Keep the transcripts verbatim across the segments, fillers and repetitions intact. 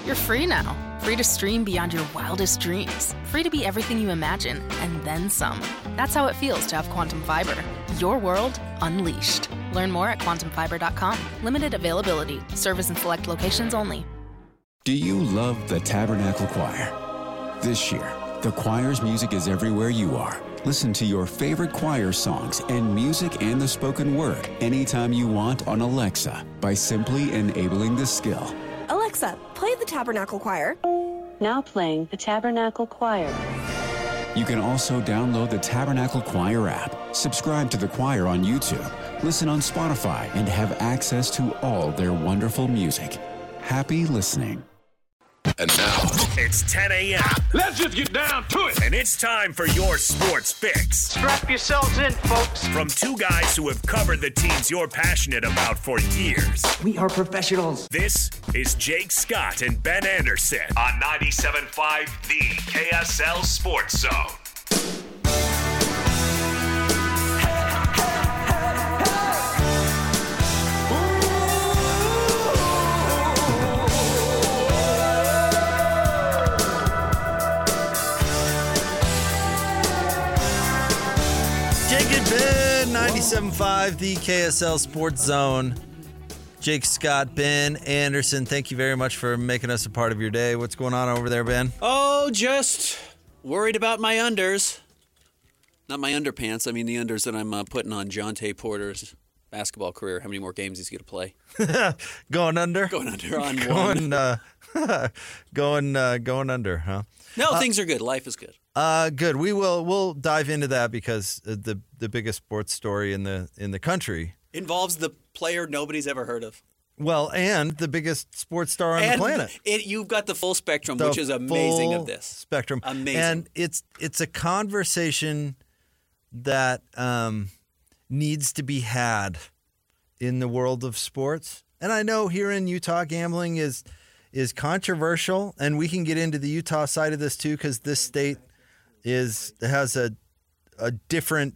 You're free now. Free to stream beyond your wildest dreams. Free to be everything you imagine, and then some. That's how it feels to have Quantum Fiber. Your world unleashed. Learn more at quantum fiber dot com. Limited availability. Service in select locations only. Do you love the Tabernacle Choir? This year, the choir's music is everywhere you are. Listen to your favorite choir songs and music and the spoken word anytime you want on Alexa by simply enabling the skill. Alexa, play the Tabernacle Choir. Now playing the Tabernacle Choir. You can also download the Tabernacle Choir app, subscribe to the choir on YouTube, listen on Spotify, and have access to all their wonderful music. Happy listening. And now, it's ten a.m. Let's just get down to it. And it's time for your sports fix. Strap yourselves in, folks. From two guys who have covered the teams you're passionate about for years. We are professionals. This is Jake Scott and Ben Anderson on ninety-seven point five The K S L Sports Zone. ninety-seven point five The K S L Sports Zone. Jake Scott, Ben Anderson, thank you very much for making us a part of your day. What's going on over there, Ben? Oh, just worried about my unders. Not my underpants. I mean the unders that I'm uh, putting on Jonte Porter's basketball career. How many more games he's going to play? Going under? Going under on going, one. Uh, going, uh, going under, huh? No, uh, things are good. Life is good. Uh, good. We will. We'll dive into that because the the biggest sports story in the in the country involves the player nobody's ever heard of. Well, and the biggest sports star on and the planet. It, you've got the full spectrum, the which is amazing. Full of this spectrum, amazing, and it's it's a conversation that um, needs to be had in the world of sports. And I know here in Utah, gambling is is controversial, and we can get into the Utah side of this too, because this state is has a a different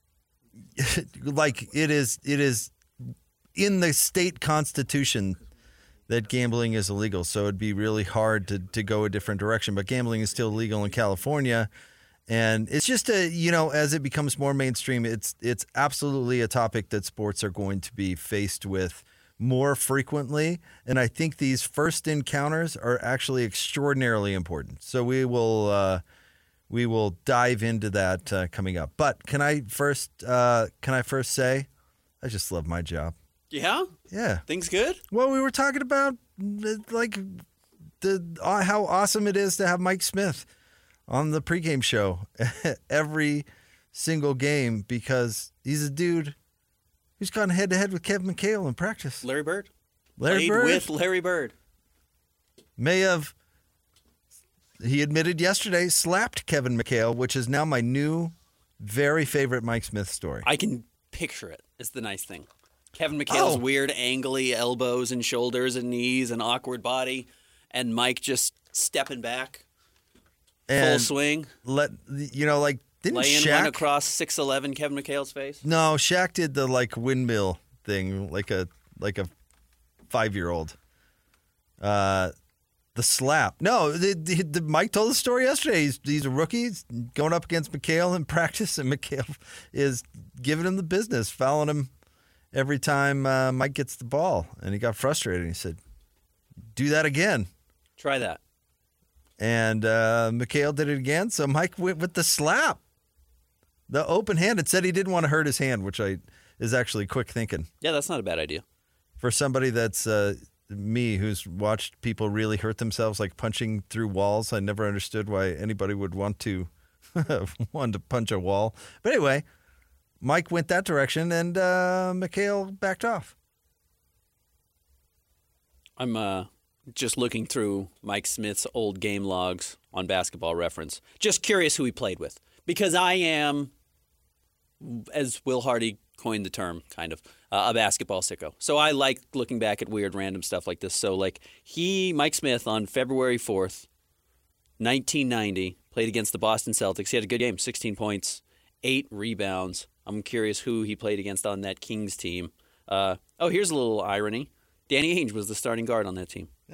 like it is it is in the state constitution that gambling is illegal, so it'd be really hard to to go a different direction. But gambling is still legal in California, and it's just a you know as it becomes more mainstream, it's it's absolutely a topic that sports are going to be faced with more frequently, and I think these first encounters are actually extraordinarily important. So we will uh, we will dive into that uh, coming up. But can I first uh, can I first say I just love my job. Yeah, yeah, things good. Well, we were talking about like the uh, how awesome it is to have Mike Smith on the pregame show every single game because he's a dude. He's gone head-to-head with Kevin McHale in practice. Larry Bird. Larry Played Bird. with Larry Bird. May have, he admitted yesterday, slapped Kevin McHale, which is now my new, very favorite Mike Smith story. I can picture it. It's the nice thing. Kevin McHale's Oh. weird, angly elbows and shoulders and knees and awkward body, and Mike just stepping back, and full swing. Let you know, like, didn't Laying Shaq... one across six eleven Kevin McHale's face? No, Shaq did the like windmill thing, like a like a five year old. Uh, the slap. No, the, the, the, Mike told the story yesterday. He's he's a rookie he's going up against McHale in practice, and McHale is giving him the business, fouling him every time uh, Mike gets the ball, and he got frustrated. He said, "Do that again." Try that. And uh, McHale did it again, so Mike went with the slap. The open hand. It said he didn't want to hurt his hand, which I is actually quick thinking. Yeah, that's not a bad idea. For somebody that's uh, me, who's watched people really hurt themselves, like punching through walls, I never understood why anybody would want to want to punch a wall. But anyway, Mike went that direction, and uh, McHale backed off. I'm uh, just looking through Mike Smith's old game logs on Basketball Reference. Just curious who he played with. Because I am, as Will Hardy coined the term, kind of, uh, a basketball sicko. So I like looking back at weird random stuff like this. So like he, Mike Smith, on February fourth, nineteen ninety, played against the Boston Celtics. He had a good game, sixteen points, eight rebounds. I'm curious who he played against on that Kings team. Uh, oh, here's a little irony. Danny Ainge was the starting guard on that team. Hey.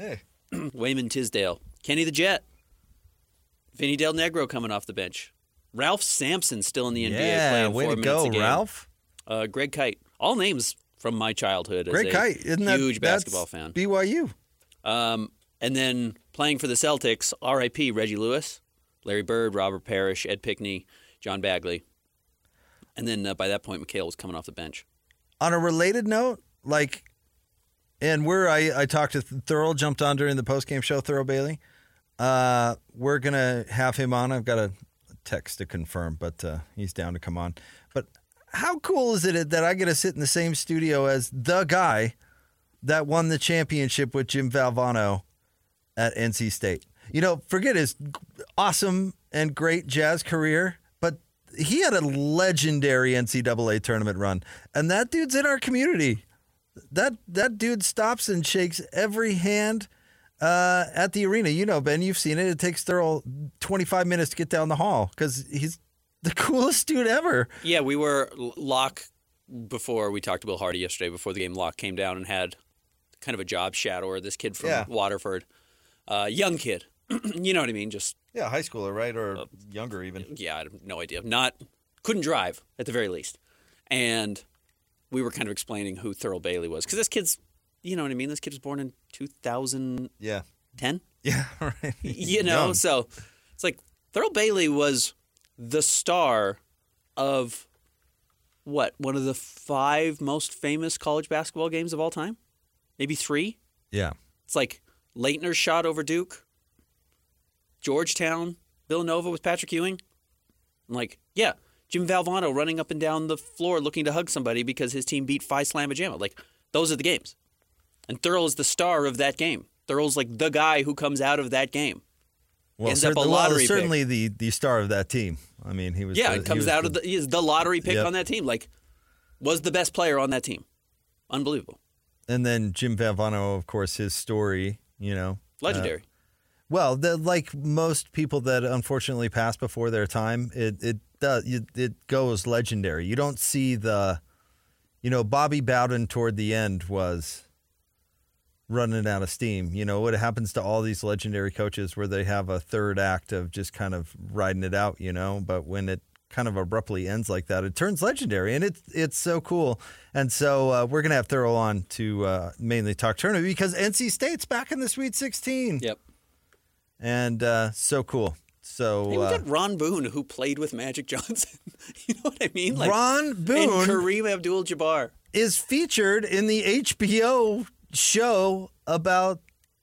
Wayman Tisdale, Kenny the Jet, Vinny Del Negro coming off the bench, Ralph Sampson still in the N B A Yeah, playing way four to minutes go, a game. Ralph. Uh, Greg Kite, all names from my childhood as Greg a Kite, isn't that huge that's basketball fan. B Y U. Um, and then playing for the Celtics, R I P Reggie Lewis, Larry Bird, Robert Parrish, Ed Pickney, John Bagley. And then uh, by that point, McHale was coming off the bench. On a related note, like, and we're, I, I talked to Thurl, jumped on during the postgame show, Thurl Bailey. Uh, we're going to have him on. I've got a text to confirm, but uh, he's down to come on. But how cool is it that I get to sit in the same studio as the guy that won the championship with Jim Valvano at N C State? You know, forget his awesome and great Jazz career, but he had a legendary N C double A tournament run, and that dude's in our community. That that dude stops and shakes every hand uh, at the arena. You know, Ben, you've seen it. It takes Thurl twenty-five minutes to get down the hall because he's the coolest dude ever. Yeah, we were Locke before we talked to Bill Hardy yesterday. Before the game, Locke came down and had kind of a job shadower. This kid from Yeah. Waterford, uh, young kid. You know what I mean? Just Yeah, high schooler, right? Or uh, younger even. yeah, I have no idea. Not couldn't drive at the very least, and we were kind of explaining who Thurl Bailey was because this kid's, you know what I mean? This kid was born in two thousand Yeah. ten. Yeah, right. You know, Young. so it's like Thurl Bailey was the star of what? One of the five most famous college basketball games of all time? Maybe three? Yeah. It's like Leitner's shot over Duke, Georgetown, Villanova with Patrick Ewing. I'm like, yeah, Jim Valvano running up and down the floor looking to hug somebody because his team beat Phi Slamma Jamma. Like, those are the games. And Thurl is the star of that game. Thurl's like the guy who comes out of that game. Well, ends up a certainly, lottery well, pick. certainly the, the star of that team. I mean, he was. Yeah, the, it he comes was out the, of the he is the lottery pick Yep. on that team. Like, was the best player on that team. Unbelievable. And then Jim Valvano, of course, his story, you know. Legendary. Uh, well, the, like most people that unfortunately pass before their time, it it does it, it goes legendary. You don't see the, you know, Bobby Bowden toward the end was running out of steam. You know, what happens to all these legendary coaches where they have a third act of just kind of riding it out, you know, but when it kind of abruptly ends like that, it turns legendary, and it's it's so cool. And so uh, we're going to have Thurl on to uh, mainly talk tournament because N C State's back in the Sweet sixteen. Yep. And uh, so cool. So Hey, we uh, got Ron Boone, who played with Magic Johnson. You know what I mean? Like, Ron and Boone Kareem Abdul-Jabbar. is featured in the H B O show about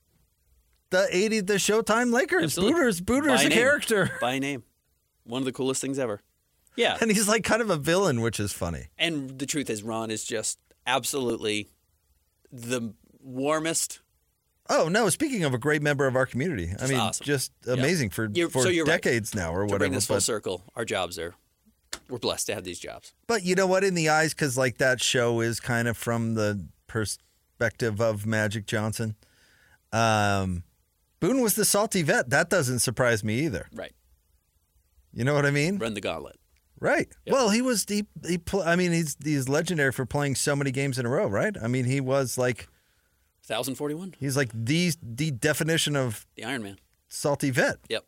the eighty the Showtime Lakers. Absolutely. Booter's Booter's By a name. character. By name. One of the coolest things ever. Yeah. And he's like kind of a villain, which is funny. And the truth is, Ron is just absolutely the warmest. Oh, no, speaking of a great member of our community. I Just mean, awesome. just amazing for, You're- for so you're right. decades now or To whatever. bring this full but, circle, our jobs are, we're blessed to have these jobs. but you know what? In the eyes, because like that show is kind of from the perspective of Magic Johnson. Um, Boone was the salty vet. That doesn't surprise me either. Right. You know what I mean? Run the gauntlet. Right. Yep. Well, he was he, he pl- I mean, he's he's legendary for playing so many games in a row, right? I mean, he was like one thousand forty-one. he's like the the definition of The Iron Man. salty vet. Yep.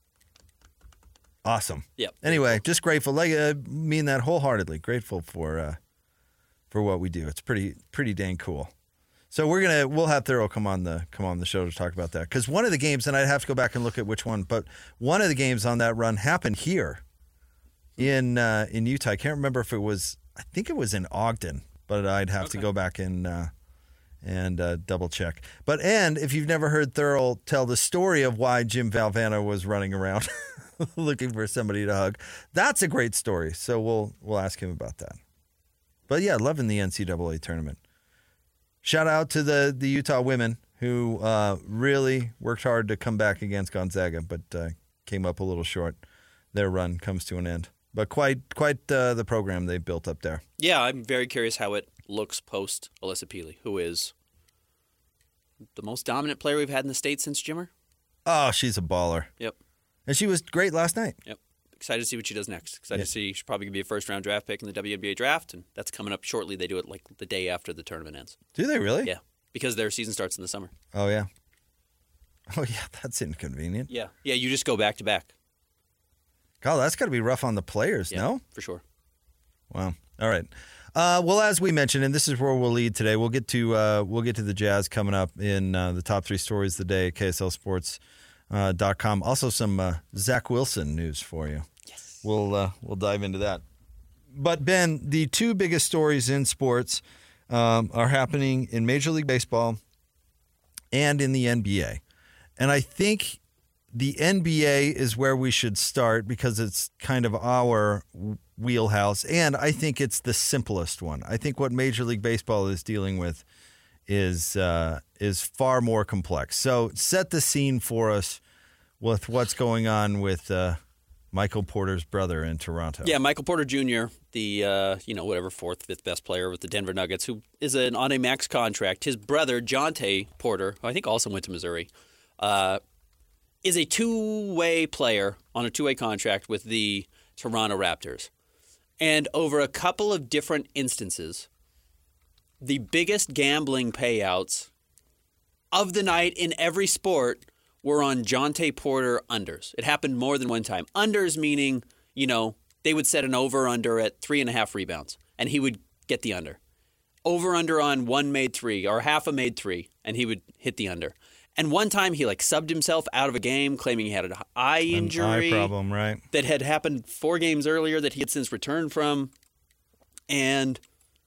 Awesome. Yep. Anyway, just grateful. Like, uh, mean that wholeheartedly. Grateful for uh, for what we do. It's pretty pretty dang cool. So we're gonna we'll have Thurl come on the come on the show to talk about that because one of the games, and I'd have to go back and look at which one, but one of the games on that run happened here in uh, in Utah. I can't remember if it was. I think it was in Ogden, but I'd have Okay. to go back and uh, and uh, double check. But and if you've never heard Thurl tell the story of why Jim Valvano was running around looking for somebody to hug, that's a great story. So we'll we'll ask him about that. But yeah, loving the N C double A tournament. Shout out to the, the Utah women who uh, really worked hard to come back against Gonzaga, but uh, came up a little short. Their run comes to an end. But quite quite uh, the program they built up there. Yeah, I'm very curious how it looks post Alyssa Peely, who is the most dominant player we've had in the state since Jimmer. Oh, she's a baller. Yep. And she was great last night. Yep. Excited to see what she does next. Excited Yeah. to see she's probably going to be a first-round draft pick in the W N B A draft, and that's coming up shortly. They do it like the day after the tournament ends. Do they really? Yeah, because their season starts in the summer. Oh, yeah. Oh, yeah, that's inconvenient. Yeah. Yeah, you just go back to back. God, that's got to be rough on the players, Yeah, no? for sure. Wow. All right. Uh, well, as we mentioned, and this is where we'll lead today, we'll get to uh, we'll get to the Jazz coming up in uh, the top three stories of the day at K S L Sports dot com. Also, some uh, Zach Wilson news for you. Yes. We'll uh, we'll dive into that. But Ben, the two biggest stories in sports um, are happening in Major League Baseball and in the N B A, and I think the N B A is where we should start because it's kind of our wheelhouse, and I think it's the simplest one. I think what Major League Baseball is dealing with is uh, is far more complex. So set the scene for us with what's going on with uh, Michael Porter's brother in Toronto. Yeah, Michael Porter Junior, the uh, you know whatever fourth, fifth best player with the Denver Nuggets, who is an on a max contract. His brother Jonte Porter, who I think also went to Missouri, uh, is a two-way player on a two-way contract with the Toronto Raptors. And over a couple of different instances, the biggest gambling payouts of the night in every sport were on Jonte Porter unders. It happened more than one time. Unders meaning, you know, they would set an over-under at three and a half rebounds, and he would get the under. Over-under on one made three, or half a made three, and he would hit the under. And one time he like subbed himself out of a game claiming he had an eye injury. An eye problem, right. That had happened four games earlier that he had since returned from. And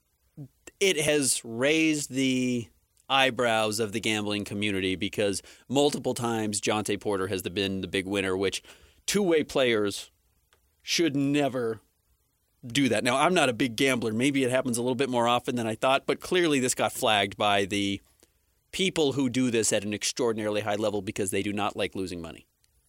it has raised the eyebrows of the gambling community because multiple times Jonte Porter has been the big winner, which two-way players should never do that. Now, I'm not a big gambler. Maybe it happens a little bit more often than I thought, but clearly this got flagged by the people who do this at an extraordinarily high level because they do not like losing money.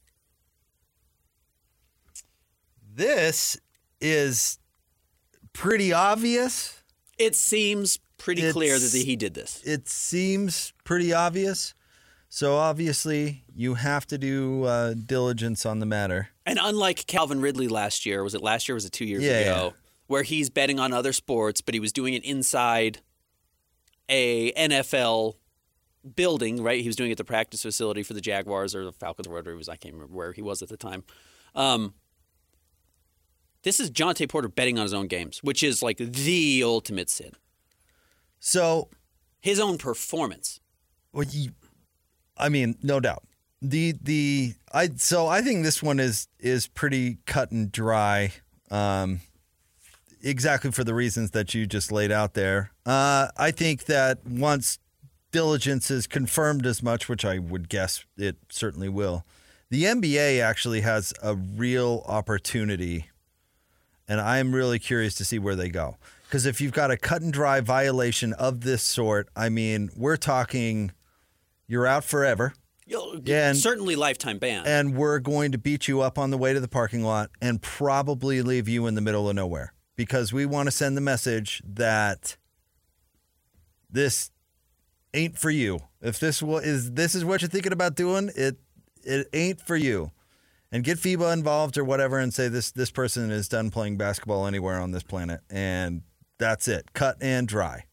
This is pretty obvious. It seems pretty It's, clear that he did this. It seems pretty obvious. So obviously you have to do uh, diligence on the matter. And unlike Calvin Ridley last year, was it last year or was it two years yeah, ago, yeah. where he's betting on other sports, but he was doing it inside a N F L building, right? He was doing it at the practice facility for the Jaguars or the Falcons or whatever it was. I can't remember where he was at the time. Um, this is Jonte Porter betting on his own games, which is like the ultimate sin. So his own performance. Well, you, I mean, no doubt. The the I so I think this one is is pretty cut and dry. Um, exactly for the reasons that you just laid out there. Uh, I think that once diligence is confirmed as much, which I would guess it certainly will, the N B A actually has a real opportunity, and I'm really curious to see where they go. Because if you've got a cut and dry violation of this sort, I mean, we're talking you're out forever. And, certainly lifetime ban. And we're going to beat you up on the way to the parking lot and probably leave you in the middle of nowhere because we want to send the message that this ain't for you. If this is this is what you're thinking about doing, it it ain't for you. And get FIBA involved or whatever and say this this person is done playing basketball anywhere on this planet. And that's it. Cut and dry.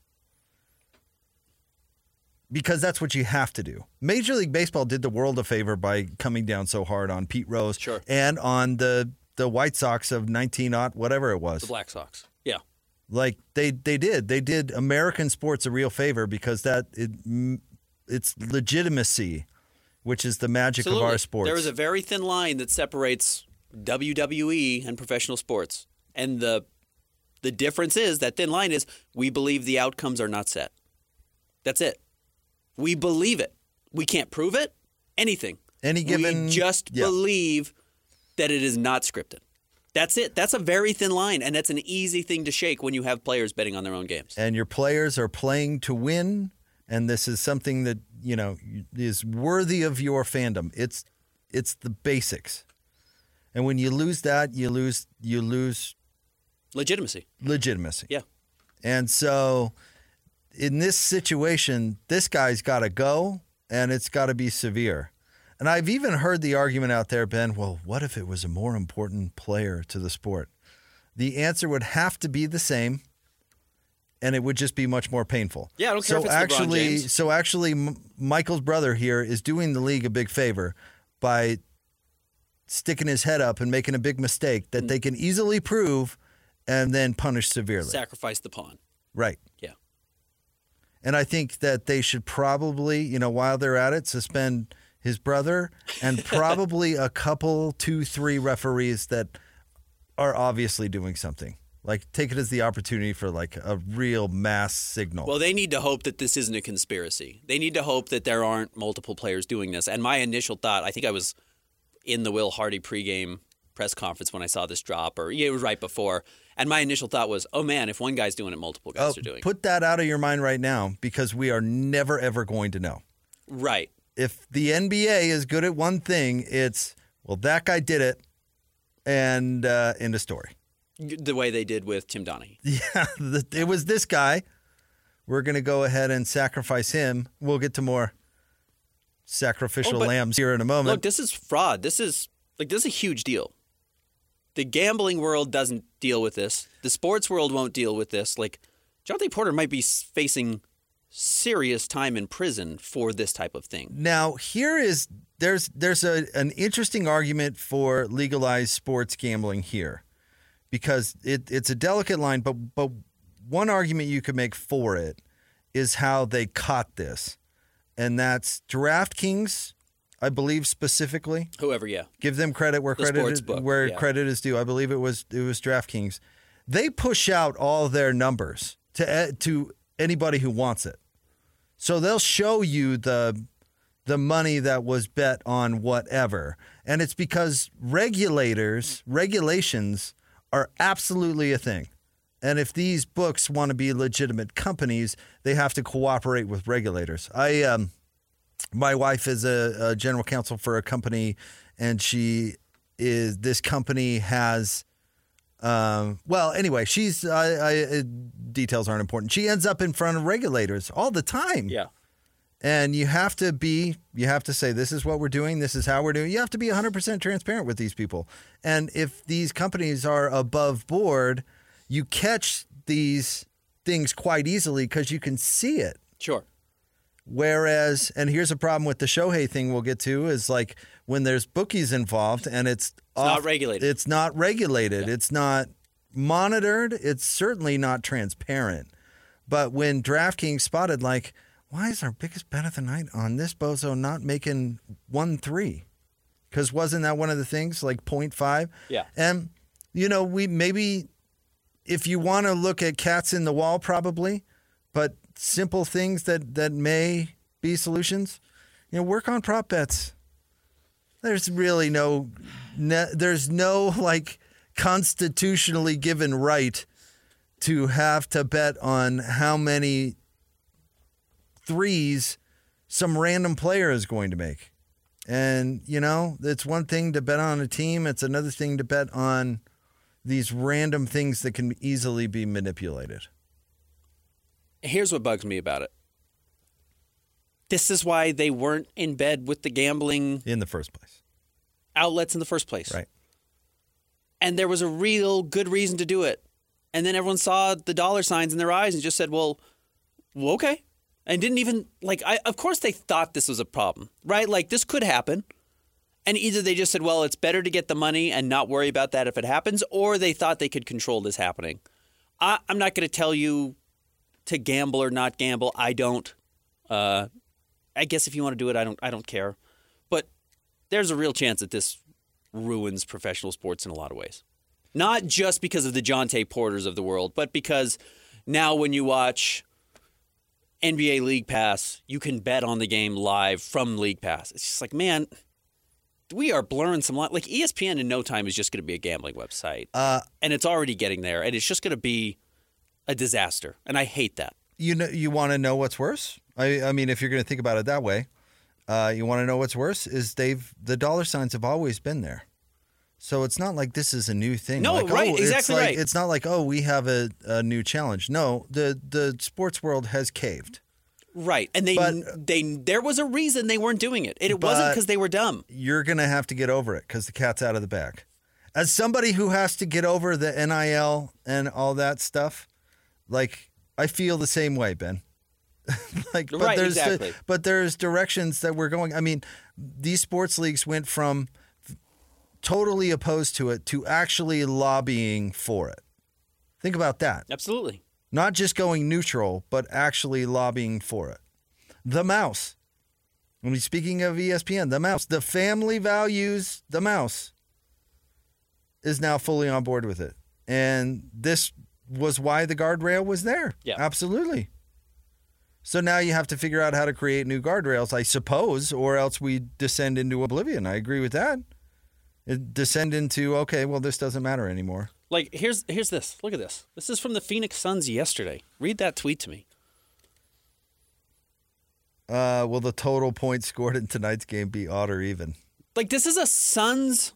Because that's what you have to do. Major League Baseball did the world a favor by coming down so hard on Pete Rose sure. and on the the White Sox of nineteen aught, whatever it was. The Black Sox. Yeah. Like they they did. They did American sports a real favor because that it it's legitimacy, which is the magic Absolutely. of our sports. There is a very thin line that separates W W E and professional sports. And the the difference is that thin line is we believe the outcomes are not set. That's it. We believe it. We can't prove it. Anything. Any given. We just yeah. believe that it is not scripted. That's it. That's a very thin line, and that's an easy thing to shake when you have players betting on their own games. And your players are playing to win, and this is something that, you know, is worthy of your fandom. It's it's the basics. And when you lose that, you lose you lose legitimacy. Legitimacy. Yeah. And so in this situation, this guy's got to go, and it's got to be severe. And I've even heard the argument out there, Ben, well, what if it was a more important player to the sport? The answer would have to be the same. and it would just be much more painful. Yeah, I don't care so if it's actually, LeBron James. So actually, M- Michael's brother here is doing the league a big favor by sticking his head up and making a big mistake that Mm. they can easily prove and then punish severely. Sacrifice the pawn. Right. Yeah. And I think that they should probably, you know, while they're at it, suspend his brother and probably a couple, two, three referees that are obviously doing something. Like, take it as the opportunity for, like, a real mass signal. Well, they need to hope that this isn't a conspiracy. They need to hope that there aren't multiple players doing this. And my initial thought, I think I was in the Will Hardy pregame press conference when I saw this drop, or yeah, it was right before. And my initial thought was, oh, man, if one guy's doing it, multiple guys oh, are doing it. Put that out of your mind right now, because we are never, ever going to know. Right. If the N B A is good at one thing, it's, well, that guy did it, and uh, end of story. The way they did with Tim Donaghy. Yeah, the, it was this guy. We're going to go ahead and sacrifice him. We'll get to more sacrificial Oh, but lambs here in a moment. Look, this is fraud. This is like this is a huge deal. The gambling world doesn't deal with this. The sports world won't deal with this. Like, Jonathan Porter might be facing serious time in prison for this type of thing. Now, here is there's there's a an interesting argument for legalized sports gambling here, because it, it's a delicate line, but but one argument you could make for it is how they caught this, and that's DraftKings, I believe specifically. Whoever, yeah. Give them credit where The credit sports is, book, where yeah. credit is due. I believe it was it was DraftKings. They push out all their numbers to to anybody who wants it. So they'll show you the the money that was bet on whatever. And it's because regulators, regulations are absolutely a thing. And if these books want to be legitimate companies, they have to cooperate with regulators. I um my wife is a, a general counsel for a company, and she is this company has Um, well, anyway, she's I, I, details aren't important. She ends up in front of regulators all the time. Yeah. And you have to be, you have to say, this is what we're doing. This is how we're doing. You have to be one hundred percent transparent with these people. And if these companies are above board, you catch these things quite easily because you can see it. Sure. Whereas, and here's a problem with the Shohei thing we'll get to, is like when there's bookies involved and it's, It's not regulated. It's not regulated. Yeah. It's not monitored. It's certainly not transparent. But when DraftKings spotted, like, why is our biggest bet of the night on this bozo not making one three? Because wasn't that one of the things, like point five? Yeah. And, you know, we maybe, if you want to look at cats in the wall, probably, but simple things that, that may be solutions, you know, work on prop bets. There's really no, no, there's no like constitutionally given right to have to bet on how many threes some random player is going to make. And, you know, it's one thing to bet on a team. It's another thing to bet on these random things that can easily be manipulated. Here's what bugs me about it. This is why they weren't in bed with the gambling in the first place. Outlets in the first place. Right. And there was a real good reason to do it. And then everyone saw the dollar signs in their eyes and just said, well, well okay. And didn't even, like, I, of course they thought this was a problem, right? Like, this could happen. And either they just said, well, it's better to get the money and not worry about that if it happens, or they thought they could control this happening. I, I'm not going to tell you to gamble or not gamble. I don't. Uh, I guess if you want to do it, I don't. I don't care. But there's a real chance that this ruins professional sports in a lot of ways. Not just because of the Jonte Porters of the world, but because now when you watch N B A League Pass, you can bet on the game live from League Pass. It's just like, man, we are blurring some line. Like E S P N in no time is just going to be a gambling website. Uh, and it's already getting there. And it's just going to be a disaster. And I hate that. You know, you want to know what's worse? I, I mean, if you're going to think about it that way, uh, you want to know what's worse is they've the dollar signs have always been there. So it's not like this is a new thing. No, like, right, oh, exactly it's like, right. It's not like, oh, we have a, a new challenge. No, the the sports world has caved. Right. And they But- they there was a reason they weren't doing it. And it But- wasn't because they were dumb. You're going to have to get over it because the cat's out of the bag. As somebody who has to get over the N I L and all that stuff, like, I feel the same way, Ben. like, but right, there's exactly. but there's directions that we're going. I mean, these sports leagues went from totally opposed to it to actually lobbying for it. Think about that. Absolutely. Not just going neutral, but actually lobbying for it. The Mouse. When we speaking of E S P N, the Mouse, the family values, the Mouse is now fully on board with it. And this was why the guardrail was there. Yeah. Absolutely. So now you have to figure out how to create new guardrails, I suppose, or else we descend into oblivion. I agree with that. It descend into, okay, well, this doesn't matter anymore. Like, here's here's this. Look at this. This is from the Phoenix Suns yesterday. Read that tweet to me. Uh, will the total points scored in tonight's game be odd or even? Like, this is a Suns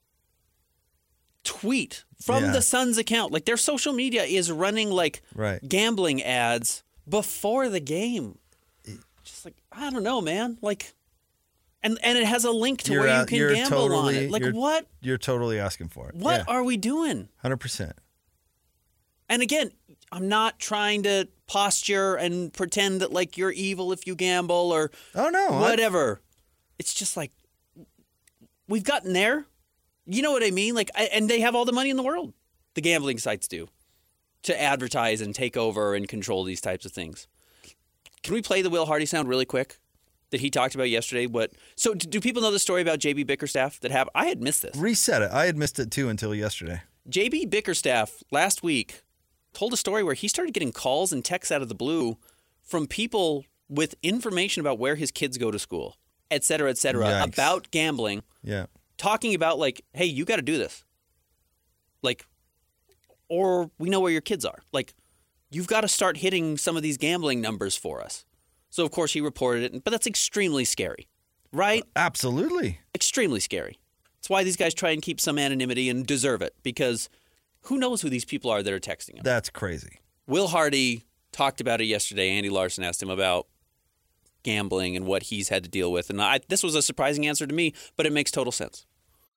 tweet from Yeah. the Suns account. Like, their social media is running, like, Right. gambling ads before the game. Just like, I don't know, man. Like, and, and it has a link to You're where you out- can you're gamble totally- on it. Like, you're- what? You're totally asking for it. What Yeah. are we doing? one hundred percent. And again, I'm not trying to posture and pretend that like you're evil if you gamble or Oh, no. I- whatever. It's just like we've gotten there. You know what I mean? Like, I, and they have all the money in the world. The gambling sites do to advertise and take over and control these types of things. Can we play the Will Hardy sound really quick that he talked about yesterday? What? So, do people know the story about J B Bickerstaff that happened? I had missed this. Reset it. I had missed it too until yesterday. J B Bickerstaff last week told a story where he started getting calls and texts out of the blue from people with information about where his kids go to school, et cetera, et cetera, Yikes. about gambling, Yeah. talking about like, hey, you got to do this. Like, or we know where your kids are. Like, you've got to start hitting some of these gambling numbers for us. So, of course, he reported it, but that's extremely scary, right? Absolutely. Extremely scary. It's why these guys try and keep some anonymity and deserve it, because who knows who these people are that are texting him. That's crazy. Will Hardy talked about it yesterday. Andy Larson asked him about gambling and what he's had to deal with. And I, this was a surprising answer to me, but it makes total sense.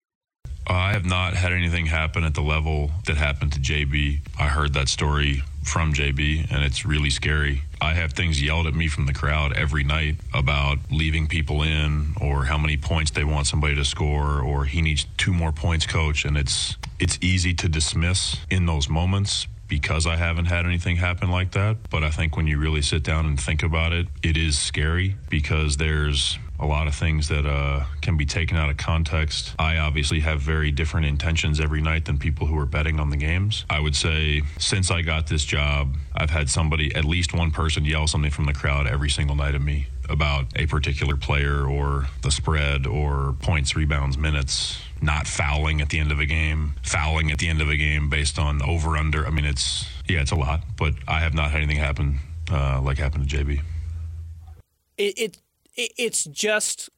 I have not had anything happen at the level that happened to J B. I heard that story from J B, and it's really scary. I have things yelled at me from the crowd every night about leaving people in or how many points they want somebody to score or he needs two more points, coach. And it's it's easy to dismiss in those moments because I haven't had anything happen like that. But I think when you really sit down and think about it, it is scary because there's a lot of things that uh, can be taken out of context. I obviously have very different intentions every night than people who are betting on the games. I would say since I got this job, I've had somebody, at least one person, yell something from the crowd every single night at me about a particular player or the spread or points, rebounds, minutes, not fouling at the end of a game, fouling at the end of a game based on over, under. I mean, it's, yeah, it's a lot, but I have not had anything happen uh, like happened to J B. It, it It's just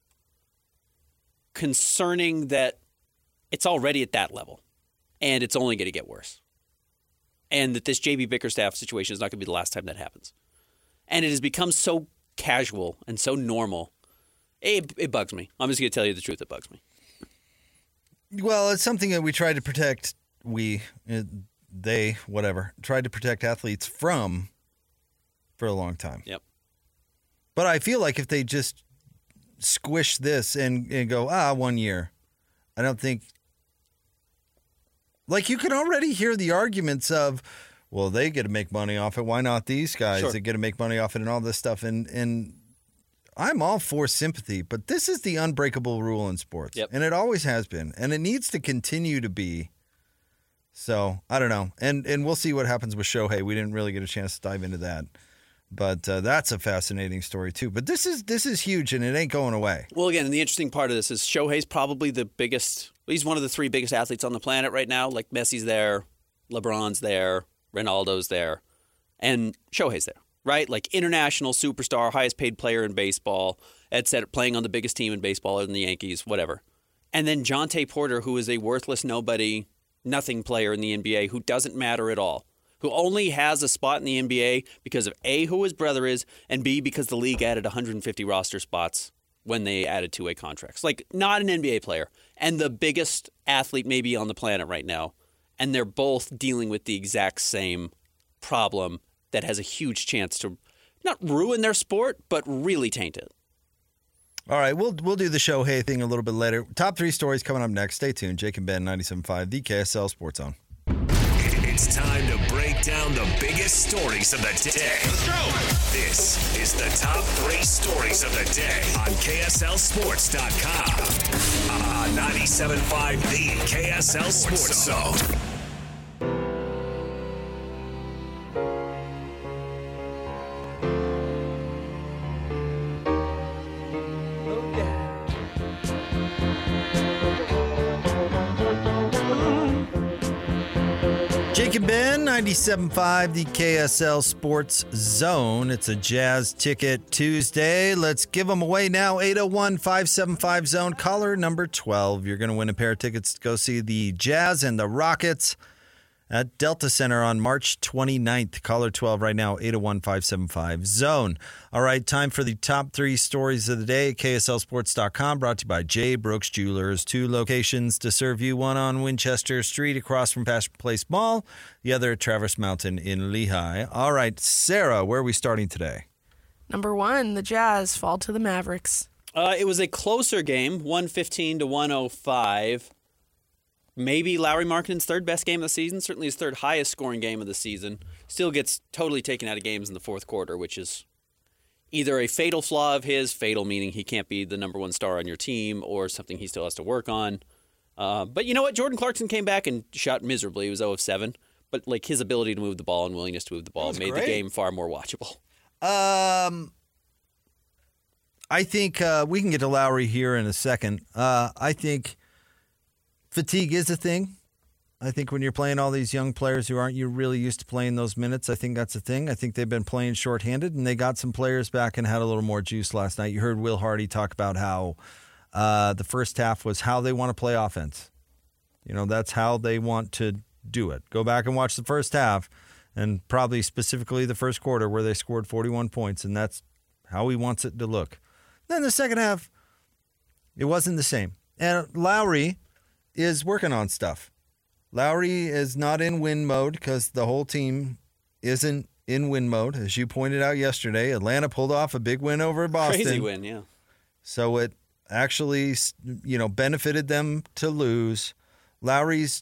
concerning that it's already at that level, and it's only going to get worse. And that this J B Bickerstaff situation is not going to be the last time that happens. And it has become so casual and so normal. It, it bugs me. I'm just going to tell you the truth. It bugs me. Well, it's something that we tried to protect, we, uh, they, whatever, tried to protect athletes from for a long time. Yep. But I feel like if they just squish this and, and go, ah, one year, I don't think. Like, you can already hear the arguments of, well, they get to make money off it. Why not these guys Sure. that get to make money off it and all this stuff? And, and I'm all for sympathy, but this is the unbreakable rule in sports. Yep. And it always has been. And it needs to continue to be. So, I don't know. And, and we'll see what happens with Shohei. We didn't really get a chance to dive into that. But uh, that's a fascinating story, too. But this is this is huge, and it ain't going away. Well, again, and the interesting part of this is Shohei's probably the biggest, he's one of the three biggest athletes on the planet right now. Like Messi's there, LeBron's there, Ronaldo's there, and Shohei's there, right? Like international superstar, highest paid player in baseball, et cetera, playing on the biggest team in baseball other than the Yankees, whatever. And then Jonte Porter, who is a worthless nobody, nothing player in the N B A who doesn't matter at all, who only has a spot in the N B A because of A, who his brother is, and B, because the league added one hundred fifty roster spots when they added two-way contracts. Like, not an N B A player. And the biggest athlete maybe on the planet right now. And they're both dealing with the exact same problem that has a huge chance to not ruin their sport, but really taint it. All right, we'll we'll do the show hey thing a little bit later. Top three stories coming up next. Stay tuned. Jake and Ben, ninety-seven point five, the K S L Sports Zone. It's time to break down the biggest stories of the day. Let's go. This is the top three stories of the day on K S L Sports dot com. On ninety-seven point five, the K S L Sports Zone. Jake and Ben, ninety-seven point five, the K S L Sports Zone. It's a Jazz Ticket Tuesday. Let's give them away now. eight oh one, five seven five, zone. Caller number twelve. You're going to win a pair of tickets to go see the Jazz and the Rockets at Delta Center on March twenty-ninth. Caller twelve right now, eight oh one, five seven five, zone. All right, time for the top three stories of the day. K S L Sports dot com, brought to you by J. Brooks Jewelers. Two locations to serve you, one on Winchester Street across from Passion Place Mall, the other at Traverse Mountain in Lehigh. All right, Sarah, where are we starting today? Number one, the Jazz fall to the Mavericks. Uh, it was a closer game, one fifteen to one oh five. Maybe Lauri Markkanen's third best game of the season, certainly his third highest scoring game of the season. Still gets totally taken out of games in the fourth quarter, which is either a fatal flaw of his, fatal meaning he can't be the number one star on your team, or something he still has to work on. Uh, but you know what? Jordan Clarkson came back and shot miserably. He was zero of seven. But like his ability to move the ball and willingness to move the ball made great. the game far more watchable. Um, I think uh, we can get to Lauri here in a second. Uh, I think fatigue is a thing. I think when you're playing all these young players who aren't you really used to playing those minutes, I think that's a thing. I think they've been playing shorthanded, and they got some players back and had a little more juice last night. You heard Will Hardy talk about how uh, the first half was how they want to play offense. You know, that's how they want to do it. Go back and watch the first half, and probably specifically the first quarter where they scored forty-one points, and that's how he wants it to look. Then the second half, it wasn't the same. And Lauri is working on stuff. Lauri is not in win mode because the whole team isn't in win mode. As you pointed out yesterday, Atlanta pulled off a big win over Boston. Crazy win, yeah. So it actually, you know, benefited them to lose. Lauri's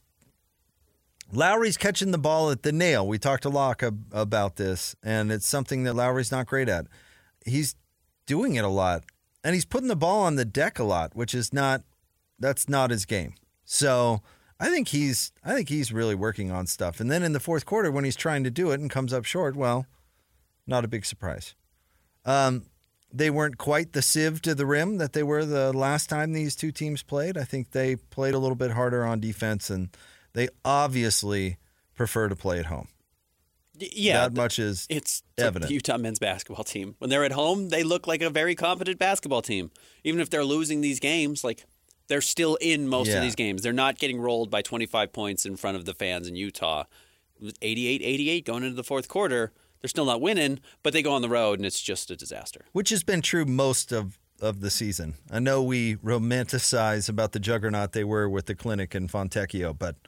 Lauri's catching the ball at the nail. We talked to Locke about this, and it's something that Lauri's not great at. He's doing it a lot, and he's putting the ball on the deck a lot, which is not that's not his game. So I think he's I think he's really working on stuff. And then in the fourth quarter, when he's trying to do it and comes up short, well, not a big surprise. Um, they weren't quite the sieve to the rim that they were the last time these two teams played. I think they played a little bit harder on defense, and they obviously prefer to play at home. Yeah, that much is it's evident. Like the Utah men's basketball team. When they're at home, they look like a very competent basketball team. Even if they're losing these games, like they're still in most Yeah. of these games. They're not getting rolled by twenty-five points in front of the fans in Utah. It was eighty-eight eighty-eight going into the fourth quarter. They're still not winning, but they go on the road, and it's just a disaster. Which has been true most of, of the season. I know we romanticize about the juggernaut they were with the Clinic and Fontecchio, but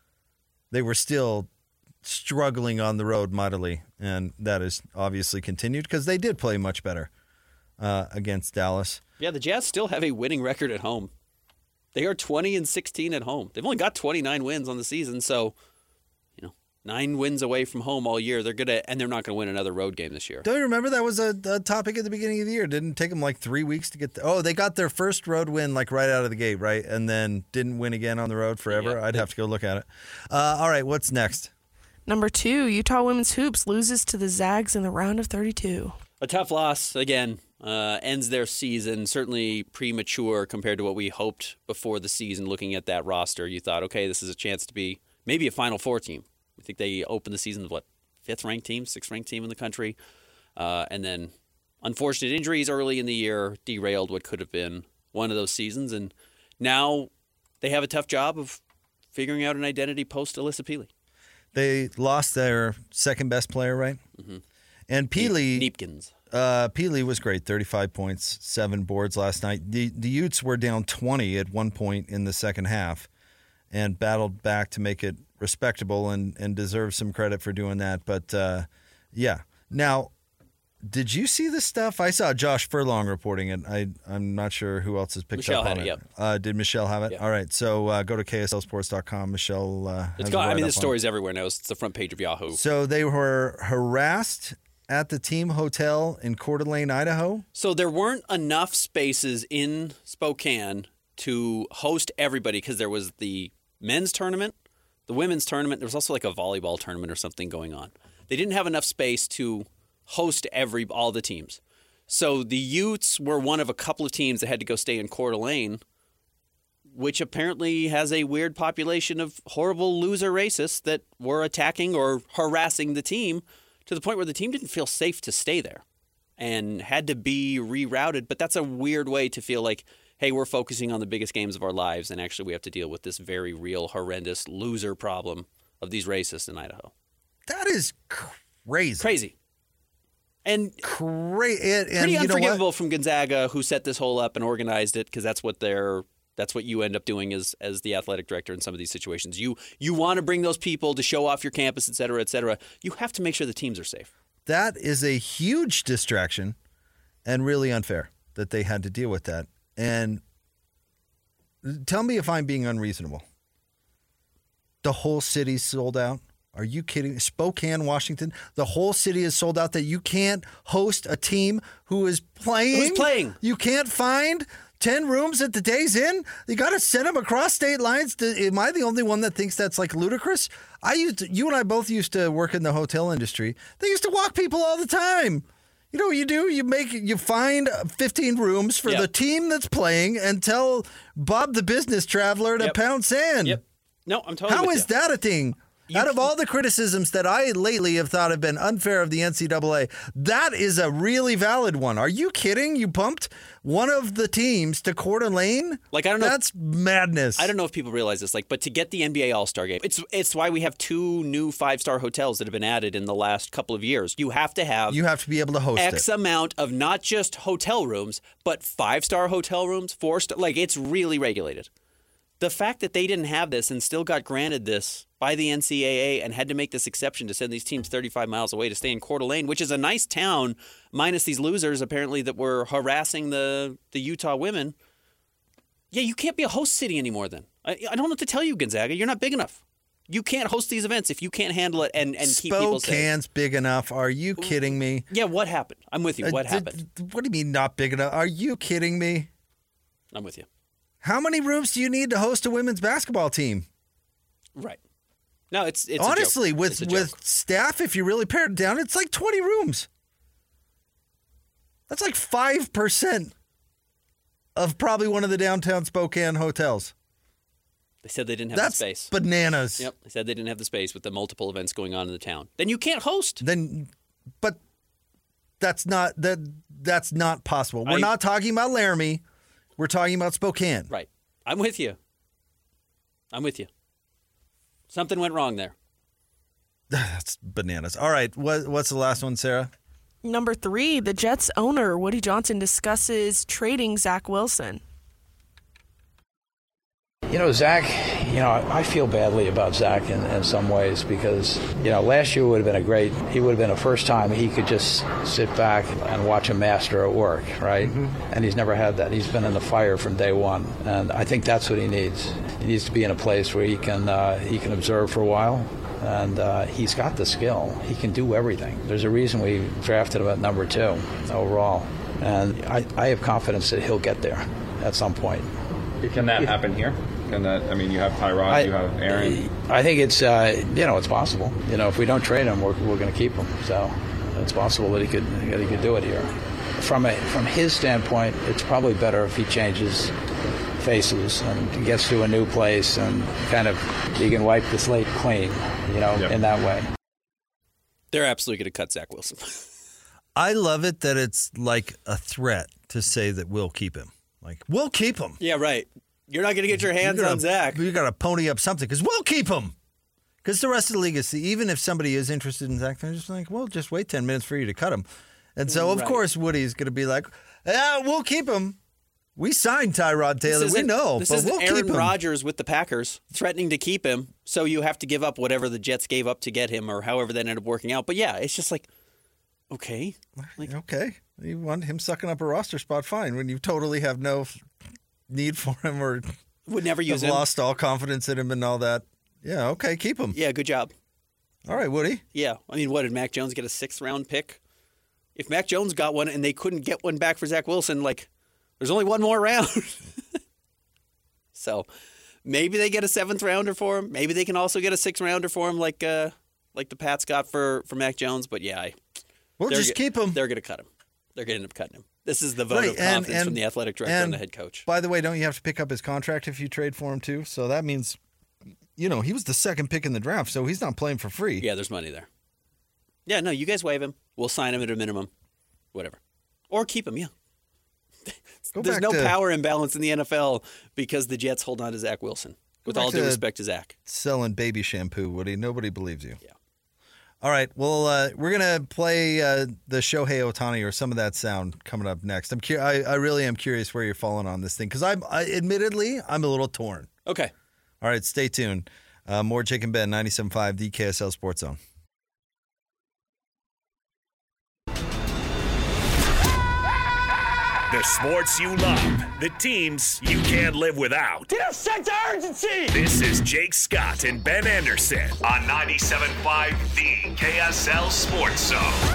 they were still struggling on the road mightily, and that has obviously continued because they did play much better uh, against Dallas. Yeah, the Jazz still have a winning record at home. They are twenty and sixteen at home. They've only got twenty-nine wins on the season, so you know, nine wins away from home all year. They're gonna, and they're not going to win another road game this year. Don't you remember that was a, a topic at the beginning of the year? Didn't take them like three weeks to get the, oh, they got their first road win like right out of the gate, right? And then didn't win again on the road forever. Yeah, I'd they, have to go look at it. Uh, all right, what's next? Number two, Utah Women's Hoops loses to the Zags in the round of thirty-two. A tough loss, again, uh, ends their season, certainly premature compared to what we hoped before the season. Looking at that roster, you thought, okay, this is a chance to be maybe a Final Four team. I think they opened the season with, what, fifth-ranked team, sixth-ranked team in the country. Uh, and then unfortunate injuries early in the year derailed what could have been one of those seasons. And now they have a tough job of figuring out an identity post-Alyssa Peely. They lost their second-best player, right? Mm-hmm. And Peely, Neepkins. Uh, Peely was great, thirty-five points, seven boards last night. The the Utes were down twenty at one point in the second half and battled back to make it respectable and, and deserve some credit for doing that. But uh, Yeah. Now, did you see this stuff? I saw Josh Furlong reporting it. I, I'm not sure who else has picked Michelle up on had it, it. yep. Uh, did Michelle have it? Yep. All right. So uh, go to K S L sports dot com. Michelle uh, It's has got, a I mean, write-up the on story's everywhere now. It's the front page of Yahoo. it. So they were harassed at the team hotel in Coeur d'Alene, Idaho? So there weren't enough spaces in Spokane to host everybody because there was the men's tournament, the women's tournament. There was also like a volleyball tournament or something going on. They didn't have enough space to host every all the teams. So the Utes were one of a couple of teams that had to go stay in Coeur d'Alene, which apparently has a weird population of horrible loser racists that were attacking or harassing the team to the point where the team didn't feel safe to stay there and had to be rerouted. But that's a weird way to feel like, hey, we're focusing on the biggest games of our lives, and actually we have to deal with this very real, horrendous loser problem of these racists in Idaho. That is crazy. Crazy. And, Cra- and, and pretty you know unforgivable what? from Gonzaga, who set this whole up and organized it, because that's what they're that's what you end up doing as as the athletic director in some of these situations. You you want to bring those people to show off your campus, et cetera, et cetera. You have to make sure the teams are safe. That is a huge distraction and really unfair that they had to deal with that. And tell me if I'm being unreasonable. The whole city's sold out. Are you kidding? Spokane, Washington, the whole city is sold out that you can't host a team who is playing. Who's playing? You can't find ten rooms at the Days Inn? You got to send them across state lines? Am I the only one that thinks that's like ludicrous? I used to, you and I both used to work in the hotel industry. They used to walk people all the time. You know what you do? You make you find fifteen rooms for Yep. the team that's playing and tell Bob the business traveler to Yep. pound sand. Yep. No, I'm totally How with is you. that a thing? You Out of can- all the criticisms that I lately have thought have been unfair of the N C double A, that is a really valid one. Are you kidding? You pumped one of the teams to Coeur d'Alene? Like, I don't know if- That's madness. I don't know if people realize this, like, but to get the N B A All-Star game, it's it's why we have two new five-star hotels that have been added in the last couple of years. You have to have You have to be able to host X it. amount of not just hotel rooms, but five-star hotel rooms, four-star. Like, it's really regulated. The fact that they didn't have this and still got granted this by the N C double A and had to make this exception to send these teams thirty-five miles away to stay in Coeur d'Alene, which is a nice town, minus these losers apparently that were harassing the, the Utah women. Yeah, you can't be a host city anymore then. I, I don't know what to tell you, Gonzaga. You're not big enough. You can't host these events if you can't handle it and, and keep people safe. Spokane's big enough. Are you kidding me? Yeah, what happened? I'm with you. What Uh, happened? d- What do you mean not big enough? Are you kidding me? I'm with you. How many rooms do you need to host a women's basketball team? Right. No, it's it's Honestly, a joke. with It's a with joke. staff, if you really pare it down, it's like twenty rooms. That's like five percent of probably one of the downtown Spokane hotels. They said they didn't have That's the space. bananas. Yep. They said they didn't have the space with the multiple events going on in the town. Then you can't host. Then, but that's not that that's not possible. We're I- not talking about Laramie. We're talking about Spokane. Right. I'm with you. I'm with you. Something went wrong there. That's bananas. All right. What, what's the last one, Sarah? Number three, the Jets owner, Woody Johnson, discusses trading Zach Wilson. You know, Zach, you know, I feel badly about Zach in, in some ways because, you know, last year would have been a great, he would have been a first time he could just sit back and watch a master at work, right? Mm-hmm. And he's never had that. He's been in the fire from day one. And I think that's what he needs. He needs to be in a place where he can, uh, he can observe for a while. And uh, he's got the skill. He can do everything. There's a reason we drafted him at number two overall. And I, I have confidence that he'll get there at some point. Can that happen here? Can that? I mean, you have Tyrod, I, you have Aaron. I think it's uh, you know it's possible. You know, if we don't trade him, we're we're going to keep him. So it's possible that he could that he could do it here. From a from his standpoint, it's probably better if he changes faces and gets to a new place and kind of he can wipe the slate clean. You know, Yep. in that way. They're absolutely going to cut Zach Wilson. I love it that it's like a threat to say that we'll keep him. Like, we'll keep him. Yeah, right. You're not going to get your hands You gotta- on Zach. You got to pony up something because we'll keep him. Because the rest of the league is, even if somebody is interested in Zach, they're just like, well, just wait ten minutes for you to cut him. And so, of Right. course, Woody's going to be like, yeah, we'll keep him. We signed Tyrod Taylor. This We isn't- know, This but is we'll Aaron keep him. Rodgers with the Packers threatening to keep him, so you have to give up whatever the Jets gave up to get him or however that ended up working out. But yeah, it's just like, Okay. Like, okay. You want him sucking up a roster spot, fine. When you totally have no need for him or would never use have him. lost all confidence in him and all that. Yeah, okay, keep him. Yeah, good job. All right, Woody. Yeah. I mean, what, did Mac Jones get a sixth round pick? If Mac Jones got one and they couldn't get one back for Zach Wilson, like, there's only one more round. So maybe they get a seventh rounder for him. Maybe they can also get a sixth rounder for him, like uh, like the Pats got for, for Mac Jones. But yeah, I, we'll just keep him. They're going to cut him. They're going to end up cutting him. This is the vote right, of confidence and, and, from the athletic director and, and the head coach. By the way, don't you have to pick up his contract if you trade for him too? So that means, you know, he was the second pick in the draft, so he's not playing for free. Yeah, there's money there. Yeah, no, you guys waive him. We'll sign him at a minimum, whatever, or keep him. Yeah. Go There's back no to, power imbalance in the N F L because the Jets hold on to Zach Wilson. With all due respect to Zach. Selling baby shampoo, Woody. Nobody believes you. Yeah. All right. Well, uh, we're going to play uh, the Shohei Ohtani or some of that sound coming up next. I'm cu- I, I really am curious where you're falling on this thing because I'm I, admittedly, I'm a little torn. Okay. All right. Stay tuned. Uh, more Jake and Ben, ninety-seven point five, the K S L Sports Zone. The sports you love, the teams you can't live without. Get a sense of urgency! This is Jake Scott and Ben Anderson on ninety-seven point five, the K S L Sports Zone.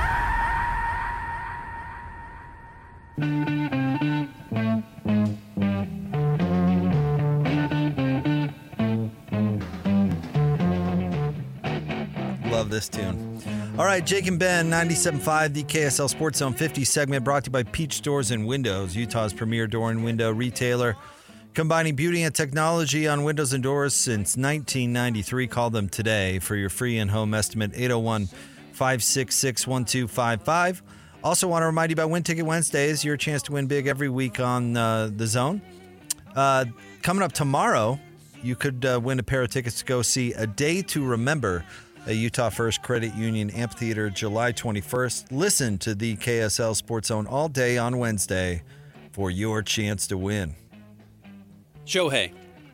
Love this tune. All right, Jake and Ben, ninety-seven point five, the K S L Sports Zone fifty segment brought to you by Peach Doors and Windows, Utah's premier door and window retailer. Combining beauty and technology on windows and doors since nineteen ninety-three. Call them today for your free in-home estimate, eight oh one, five six six, one two five five. Also want to remind you about Win Ticket Wednesdays, your chance to win big every week on uh, the Zone. Uh, coming up tomorrow, you could uh, win a pair of tickets to go see A Day to Remember, a Utah First Credit Union Amphitheater, July twenty-first. Listen to the K S L Sports Zone all day on Wednesday for your chance to win. Shohei.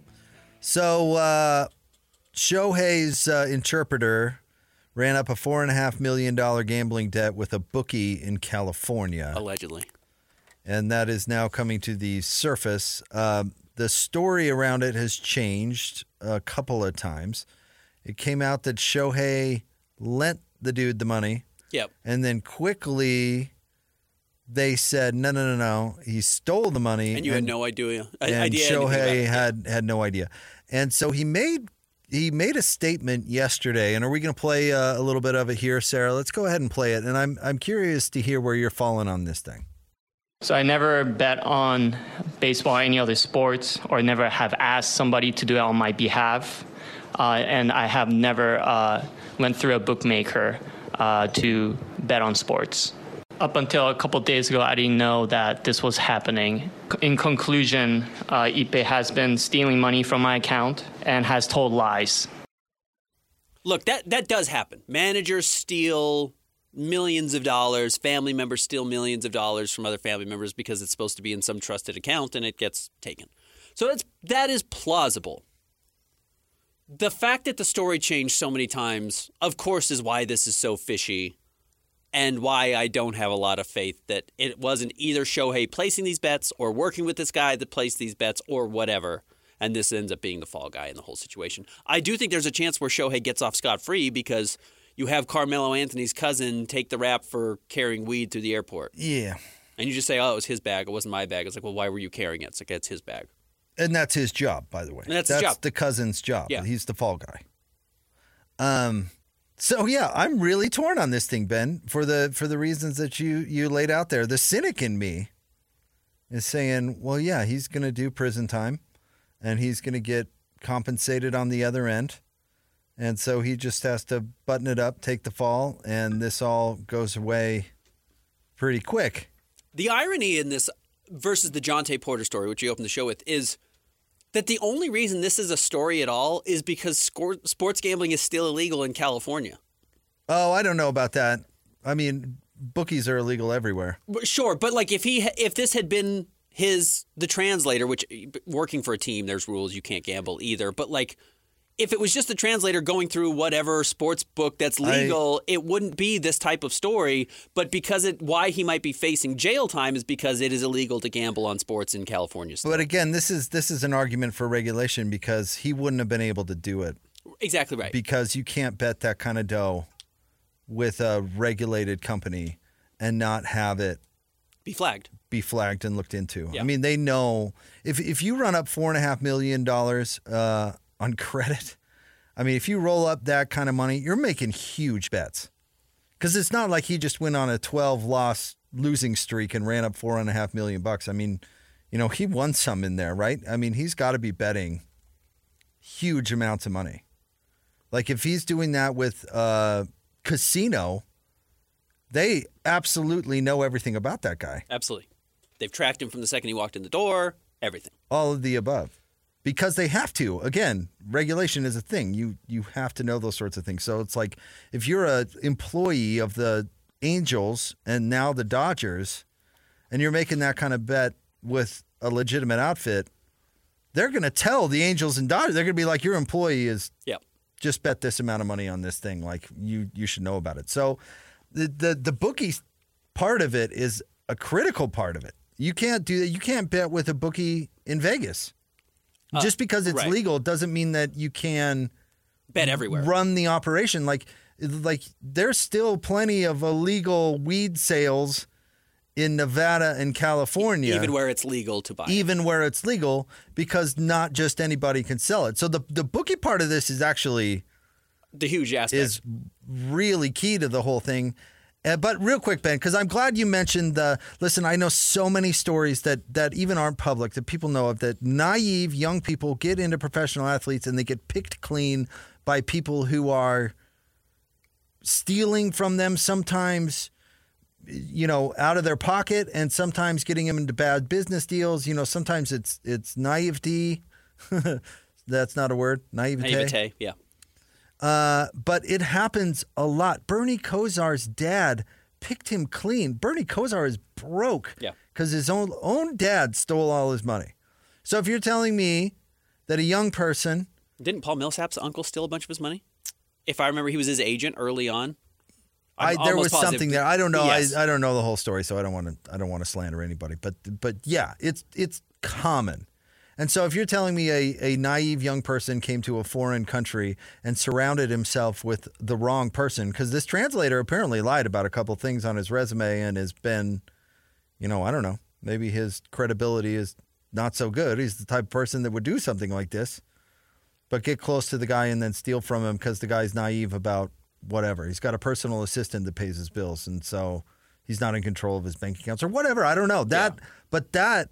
So, uh, Shohei's uh, interpreter ran up a four point five million dollars gambling debt with a bookie in California. Allegedly. And that is now coming to the surface. Um, the story around it has changed a couple of times. It came out that Shohei lent the dude the money. Yep. And then quickly they said, no, no, no, no. He stole the money. And you and, had no idea. And idea Shohei had, had no idea. And so he made he made a statement yesterday. And are we going to play uh, a little bit of it here, Sarah? Let's go ahead and play it. And I'm I'm curious to hear where you're falling on this thing. So I never bet on baseball or any other sports, or never have asked somebody to do it on my behalf. Uh, and I have never uh, went through a bookmaker uh, to bet on sports. Up until a couple of days ago, I didn't know that this was happening. In conclusion, uh, Ipe has been stealing money from my account and has told lies. Look, that, that does happen. Managers steal millions of dollars. Family members steal millions of dollars from other family members because it's supposed to be in some trusted account and it gets taken. So that's, that is plausible. The fact that the story changed so many times, of course, is why this is so fishy and why I don't have a lot of faith that it wasn't either Shohei placing these bets or working with this guy that placed these bets or whatever, and this ends up being the fall guy in the whole situation. I do think there's a chance where Shohei gets off scot-free because you have Carmelo Anthony's cousin take the rap for carrying weed through the airport. Yeah. And you just say, oh, it was his bag. It wasn't my bag. It's like, well, why were you carrying it? It's like, it's his bag. And that's his job, by the way. And that's that's his job. the cousin's job. Yeah. He's the fall guy. Um. So yeah, I'm really torn on this thing, Ben, for the for the reasons that you you laid out there. The cynic in me is saying, well, yeah, he's going to do prison time, and he's going to get compensated on the other end, and so he just has to button it up, take the fall, and this all goes away pretty quick. The irony in this versus the Jonte Porter story, which you opened the show with, is that the only reason this is a story at all is because score, sports gambling is still illegal in California. Oh, I don't know about that. I mean, bookies are illegal everywhere. Sure, but like if he if this had been his the translator, which working for a team, there's rules, you can't gamble either. But like if it was just a translator going through whatever sports book that's legal, I, it wouldn't be this type of story. But because it, why he might be facing jail time is because it is illegal to gamble on sports in California still. But again, this is this is an argument for regulation because he wouldn't have been able to do it. Exactly right. Because you can't bet that kind of dough with a regulated company and not have it be flagged. Be flagged and looked into. Yeah. I mean, they know if if you run up four and a half million dollars uh, on credit. I mean, if you roll up that kind of money, you're making huge bets. Because it's not like he just went on a twelve loss losing streak and ran up four and a half million bucks. I mean, you know, he won some in there, right? I mean, he's got to be betting huge amounts of money. Like if he's doing that with a casino, they absolutely know everything about that guy. Absolutely. They've tracked him from the second he walked in the door, everything. All of the above. Because they have to. Again, regulation is a thing. You you have to know those sorts of things. So it's like if you're an employee of the Angels and now the Dodgers, and you're making that kind of bet with a legitimate outfit, they're going to tell the Angels and Dodgers. They're going to be like, your employee is yep. just bet this amount of money on this thing. Like you you should know about it. So the the, the bookie part of it is a critical part of it. You can't do that. You can't bet with a bookie in Vegas. Uh, Just because it's right. legal doesn't mean that you can bet everywhere. Run the operation. Like, like there's still plenty of illegal weed sales in Nevada and California. Even where it's legal to buy. Even it. where it's legal, because not just anybody can sell it. So the the bookie part of this is actually the huge aspect. Is really key to the whole thing. Uh, but real quick, Ben, because I'm glad you mentioned the, listen, I know so many stories that, that even aren't public, that people know of, that naive young people get into professional athletes and they get picked clean by people who are stealing from them, sometimes, you know, out of their pocket, and sometimes getting them into bad business deals. You know, sometimes it's it's naivety. That's not a word. Naivete. Naivete, yeah. Uh, but it happens a lot. Bernie Kosar's dad picked him clean. Bernie Kosar is broke yeah. because his own own dad stole all his money. So if you're telling me that a young person... Didn't Paul Millsap's uncle steal a bunch of his money? If I remember, he was his agent early on. I, there was positive. something there. I don't know. Yes. I, I don't know the whole story, so I don't want to. I don't want to slander anybody. But but yeah, it's it's common. And so if you're telling me a, a naive young person came to a foreign country and surrounded himself with the wrong person, because this translator apparently lied about a couple things on his resume and has been, you know, I don't know, maybe his credibility is not so good. He's the type of person that would do something like this, but get close to the guy and then steal from him because the guy's naive about whatever. He's got a personal assistant that pays his bills, and so he's not in control of his bank accounts or whatever. I don't know. That, yeah. But that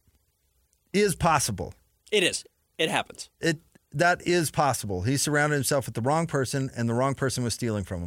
is possible. It is. It happens. It that is possible. He surrounded himself with the wrong person, and the wrong person was stealing from him.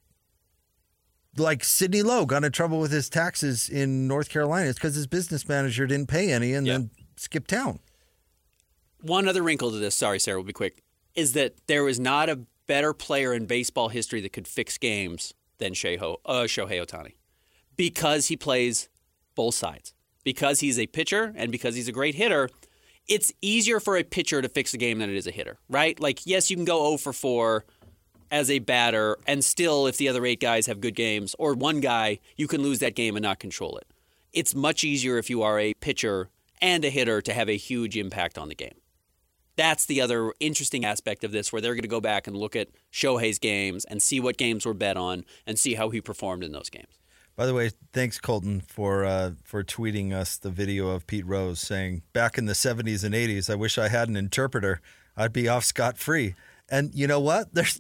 Like Sidney Lowe got in trouble with his taxes in North Carolina. It's because his business manager didn't pay any and yep. then skipped town. One other wrinkle to this, sorry, Sarah, we'll be quick, is that there was not a better player in baseball history that could fix games than Shohei, uh, Shohei Ohtani, because he plays both sides. Because he's a pitcher and because he's a great hitter, it's easier for a pitcher to fix a game than it is a hitter, right? Like, yes, you can go oh for four as a batter, and still, if the other eight guys have good games, or one guy, you can lose that game and not control it. It's much easier if you are a pitcher and a hitter to have a huge impact on the game. That's the other interesting aspect of this, where they're going to go back and look at Shohei's games and see what games were bet on and see how he performed in those games. By the way, thanks, Colton, for uh, for tweeting us the video of Pete Rose saying, back in the seventies and eighties, I wish I had an interpreter. I'd be off scot-free. And you know what? There's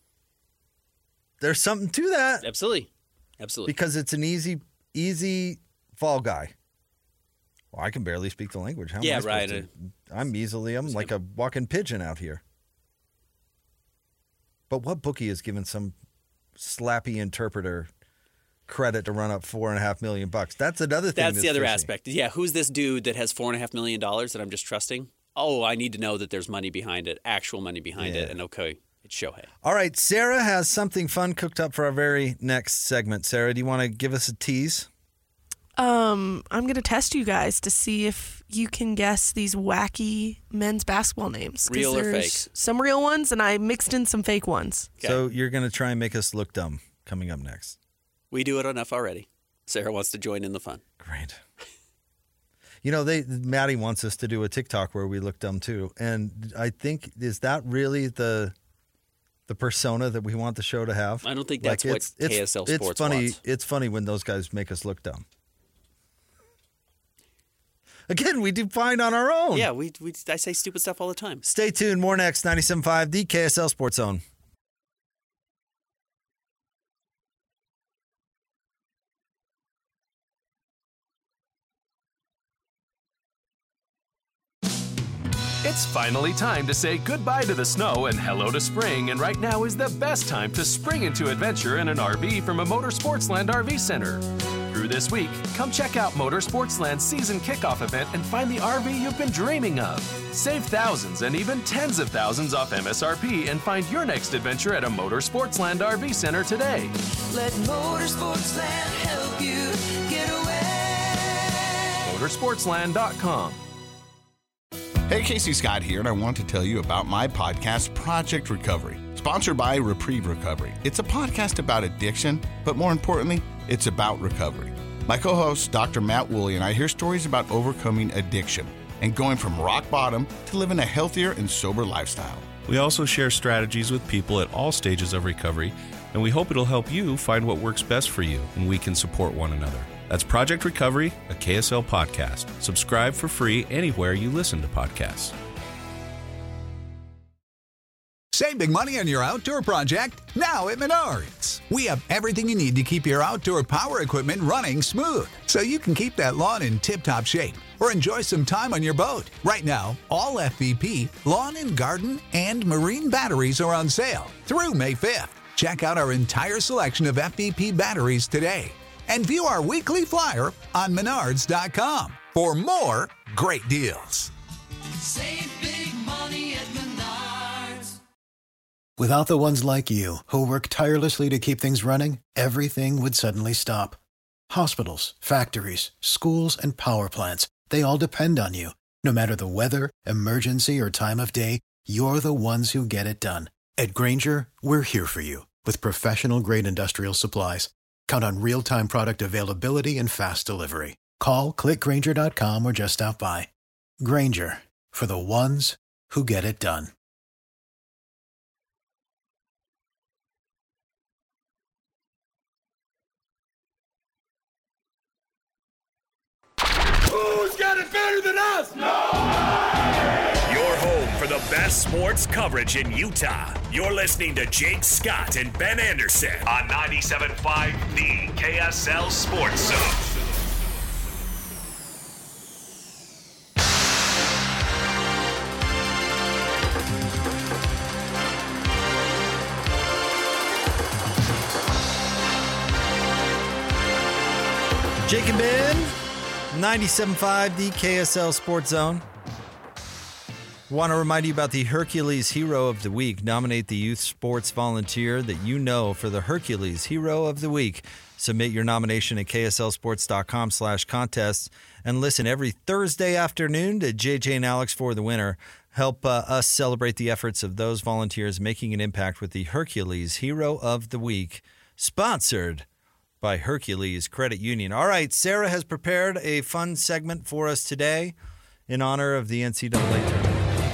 there's something to that. Absolutely. Absolutely. Because it's an easy, easy fall guy. Well, I can barely speak the language. How am yeah, I right. To? I'm easily, I'm like a walking pigeon out here. But what bookie is giving some slappy interpreter credit to run up four and a half million bucks? That's another thing. That's, that's the other fishy. aspect. Yeah, who's this dude that has four and a half million dollars that I'm just trusting? Oh, I need to know that there's money behind it, actual money behind yeah. it, and okay, it's Shohei. All right, Sarah has something fun cooked up for our very next segment. Sarah, do you want to give us a tease? Um, I'm going to test you guys to see if you can guess these wacky men's basketball names. Real or fake? Some real ones, and I mixed in some fake ones. Okay. So you're going to try and make us look dumb coming up next. We do it enough already. Sarah wants to join in the fun. Great. You know, they Maddie wants us to do a TikTok where we look dumb too. And I think, is that really the the persona that we want the show to have? I don't think that's like, what it's, K S L it's, Sports it's funny, wants. It's funny when those guys make us look dumb. Again, we do fine on our own. Yeah, we, we I say stupid stuff all the time. Stay tuned. More next. ninety-seven point five, the K S L Sports Zone. It's finally time to say goodbye to the snow and hello to spring, and right now is the best time to spring into adventure in an R V from a Motorsportsland R V Center. Through this week, come check out Motorsportsland's season kickoff event and find the R V you've been dreaming of. Save thousands and even tens of thousands off M S R P and find your next adventure at a Motorsportsland R V Center today. Let Motorsportsland help you get away. Motorsportsland dot com. Hey, Casey Scott here, and I want to tell you about my podcast, Project Recovery, sponsored by Reprieve Recovery. It's a podcast about addiction, but more importantly, it's about recovery. My co-host, Doctor Matt Woolley, and I hear stories about overcoming addiction and going from rock bottom to living a healthier and sober lifestyle. We also share strategies with people at all stages of recovery, and we hope it'll help you find what works best for you, and we can support one another. That's Project Recovery, a K S L podcast. Subscribe for free anywhere you listen to podcasts. Save big money on your outdoor project now at Menards. We have everything you need to keep your outdoor power equipment running smooth, so you can keep that lawn in tip-top shape or enjoy some time on your boat. Right now, all F V P, lawn and garden, and marine batteries are on sale through May fifth. Check out our entire selection of F V P batteries today and view our weekly flyer on menards dot com for more great deals. Save big money at Menards. Without the ones like you, who work tirelessly to keep things running, everything would suddenly stop. Hospitals, factories, schools, and power plants, they all depend on you. No matter the weather, emergency, or time of day, you're the ones who get it done. At Grainger, we're here for you with professional-grade industrial supplies. Count on real-time product availability and fast delivery. Call, click Grainger dot com, or just stop by. Grainger, for the ones who get it done. Who's got it better than us? No! Your home for the best sports coverage in Utah. You're listening to Jake Scott and Ben Anderson on ninety-seven point five, the K S L Sports Zone. Jake and Ben, ninety-seven point five, the K S L Sports Zone. Want to remind you about the Hercules Hero of the Week. Nominate the youth sports volunteer that you know for the Hercules Hero of the Week. Submit your nomination at K S L sports dot com slash contests and listen every Thursday afternoon to J J and Alex for the winner. Help uh, us celebrate the efforts of those volunteers making an impact with the Hercules Hero of the Week, sponsored by Hercules Credit Union. All right, Sarah has prepared a fun segment for us today in honor of the N C double A tournament.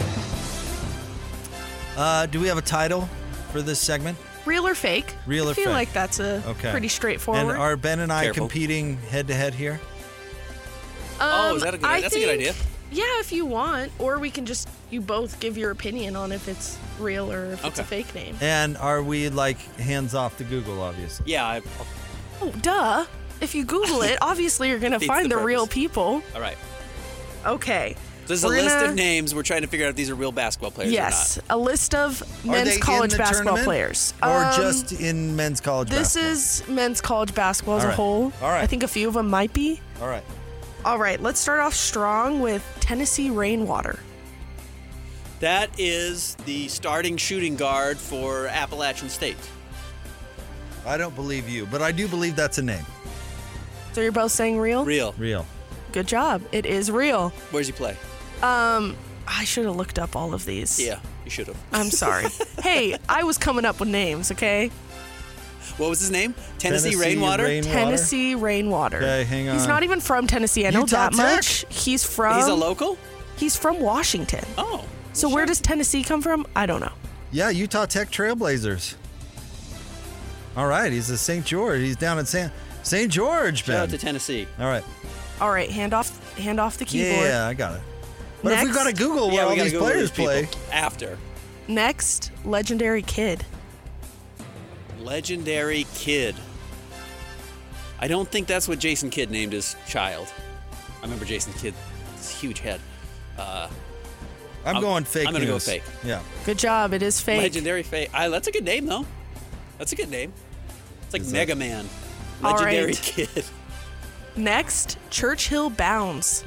Uh, do we have a title for this segment? Real or fake? Real or I feel fake? like that's a Okay. pretty straightforward. And are Ben and I Careful. competing head-to-head here? Oh, is that a good- Um, I that's a good think- idea. Yeah, if you want, or we can just you both give your opinion on if it's real or if it's a Okay. fake name. And are we, like, hands off the Google, obviously? Yeah. I, Oh, duh! If you Google it, obviously you're gonna Defeats find the the, real purpose. people. all right. Okay. So there's a We're list gonna- of names. We're trying to figure out if these are real basketball players Yes, or not. a list of Are men's they in college the basketball tournament players. Or Um, just in men's college This basketball? is men's college basketball as All a right. whole. All right. I think a few of them might be. All right. All right, let's start off strong with Tennessee Rainwater. That is the starting shooting guard for Appalachian State. I don't believe you, but I do believe that's a name. So you're both saying real? Real. Real. Good job. It is real. Where's he play? Um, I should have looked up all of these. Yeah, you should have. I'm sorry. Hey, I was coming up with names, okay? What was his name? Tennessee, Tennessee Rainwater? Rainwater? Tennessee Rainwater. Okay, hang on. He's not even from Tennessee. I know Utah that Tech? much. He's from. He's a local? He's from Washington. Oh. So where does Tennessee come from? I don't know. Yeah, Utah Tech Trailblazers. All right, he's a Saint George. He's down in San Saint George, Ben. Shout out to Tennessee. All right. All right, hand off, hand off the keyboard. Yeah, I got it. But if Next. we've got to Google Yeah, what we all gotta these Google players these people play. After. Next, legendary kid. Legendary Kid. I don't think that's what Jason Kidd named his child. I remember Jason Kidd, his huge head. Uh, I'm, going fake I'm going to go news. fake. Yeah. Good job. It is fake. Legendary fake. I, that's a good name, though. That's a good name. It's like Is Mega that- Man. All Legendary right. Kid. Next, Churchill Bounds.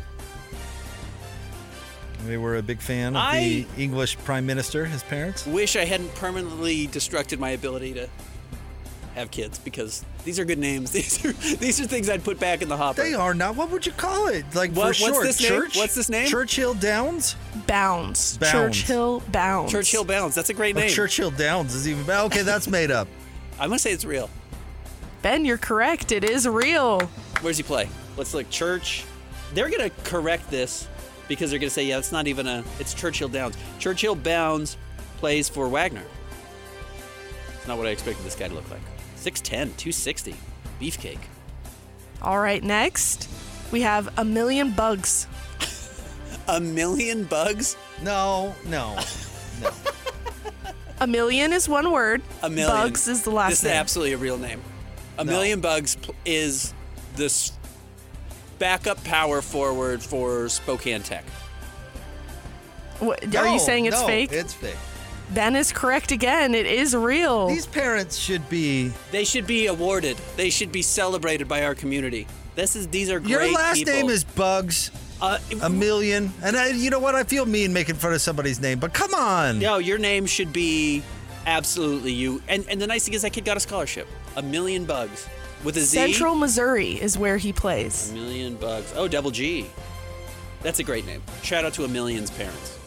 They were a big fan of I- the English Prime Minister, his parents. Wish I hadn't permanently destructed my ability to have kids because these are good names. These are these are things I'd put back in the hopper. They are not. What would you call it? Like What- for what's short, this name? Church? What's this name? Churchill Downs? Bounds. Bounds. Churchill Bounds. Churchill Bounds. That's a great Oh, name. Churchill Downs is even better. Okay, that's made up. I'm going to say it's real. Ben, you're correct. It is real. Where's he play? Let's look. Church. They're going to correct this because they're going to say, yeah, it's not even a, it's Churchill Downs. Churchill Bounds plays for Wagner. It's not what I expected this guy to look like. six ten, two sixty. Beefcake. All right, next, we have A Million Bugs. A Million Bugs? No, no, no. A million is one word. A million. Bugs is the last This name. is absolutely a real name. A No. Million Bugs pl- is this backup power forward for Spokane Tech. What, are No, you saying it's no, fake? It's fake. Ben is correct again. It is real. These parents should be. They should be awarded. They should be celebrated by our community. This is these are great Your last people. name is Bugs. Uh, A million. And I, you know what? I feel mean making fun of somebody's name, but come on. No, your name should be absolutely you. And and the nice thing is that kid got a scholarship. A Million Bugs with a Z. Central Missouri is where he plays. A Million Bugs. Oh, double G. That's a great name. Shout out to A Million's parents.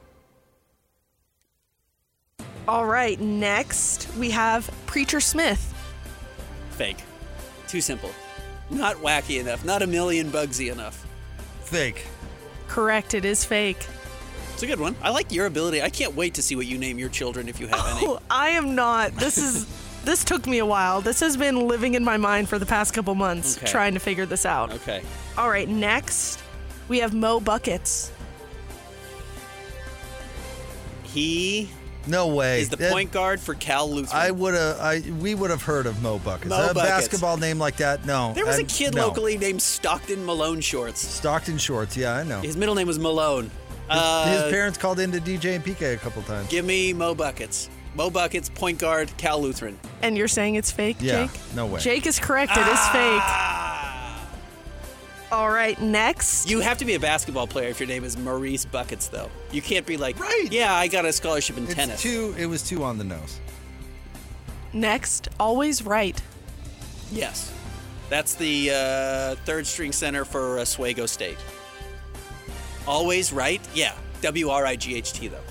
All right, next we have Preacher Smith. Fake. Too simple. Not wacky enough. Not A Million Bugsy enough. Fake. Correct, it is fake. It's a good one. I like your ability. I can't wait to see what you name your children if you have any. Oh, I am not. This is this took me a while. This has been living in my mind for the past couple months, Okay. trying to figure this out. Okay. All right, next we have Mo Buckets. He No way. is the That- point guard for Cal Lutheran. I would have. I we would have heard of Mo Buckets. Mo a Buckets. basketball name like that? No. There was a I- kid no. locally named Stockton Malone Shorts. Stockton Shorts. Yeah, I know. His middle name was Malone. His, Uh, his parents called into D J and P K a couple times. Give me Mo Buckets. Mo Buckets, point guard, Cal Lutheran. And you're saying it's fake, Yeah, Jake? no way. Jake is correct. It is Ah! fake. All right, next. You have to be a basketball player if your name is Maurice Buckets, though. You can't be like, Right. yeah, I got a scholarship in It's tennis. too. It was too on the nose. Next, Always Right. Yes. That's the uh, third string center for Oswego State. Always right? Yeah. W R I G H T, though.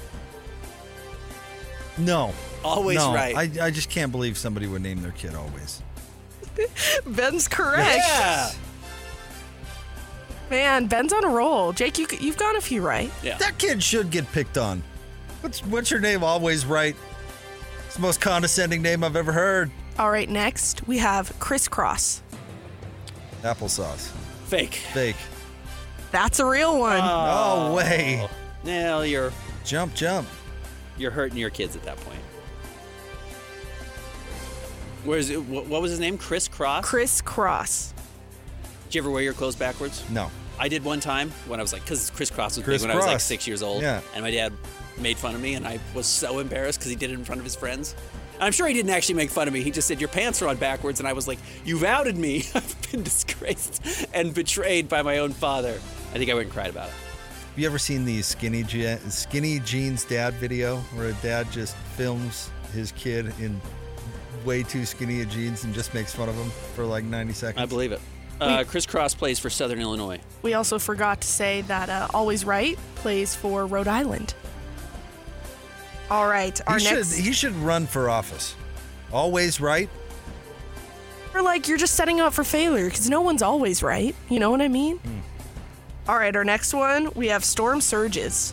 No. Always no, right. I, I just can't believe somebody would name their kid Always. Ben's correct. Yeah. Man, Ben's on a roll. Jake, you, you've got a few right. Yeah. That kid should get picked on. What's what's your name? Always Right. It's the most condescending name I've ever heard. All right, next we have Crisscross. Applesauce. Fake. Fake. That's a real one. No way. Now you're Jump, jump. you're hurting your kids at that point. Where's it? What what was his name? Chris Cross. Crisscross. Did you ever wear your clothes backwards? No. I did one time when I was like, because Chris Cross was Chris big when I was like Cross. six years old. Yeah. And my dad made fun of me, and I was so embarrassed because he did it in front of his friends. And I'm sure he didn't actually make fun of me. He just said, your pants are on backwards. And I was like, you've outed me. I've been disgraced and betrayed by my own father. I think I went and cried about it. Have you ever seen the skinny Je- skinny jeans dad video where a dad just films his kid in way too skinny of jeans and just makes fun of him for like ninety seconds? I believe it. Uh, Chris Cross plays for Southern Illinois. We also forgot to say that uh, Always Right plays for Rhode Island. All right, our he next. Should, he should run for office. Always right. Or like you're just setting up for failure because no one's always right. You know what I mean? Hmm. All right, our next one, we have Storm Surges.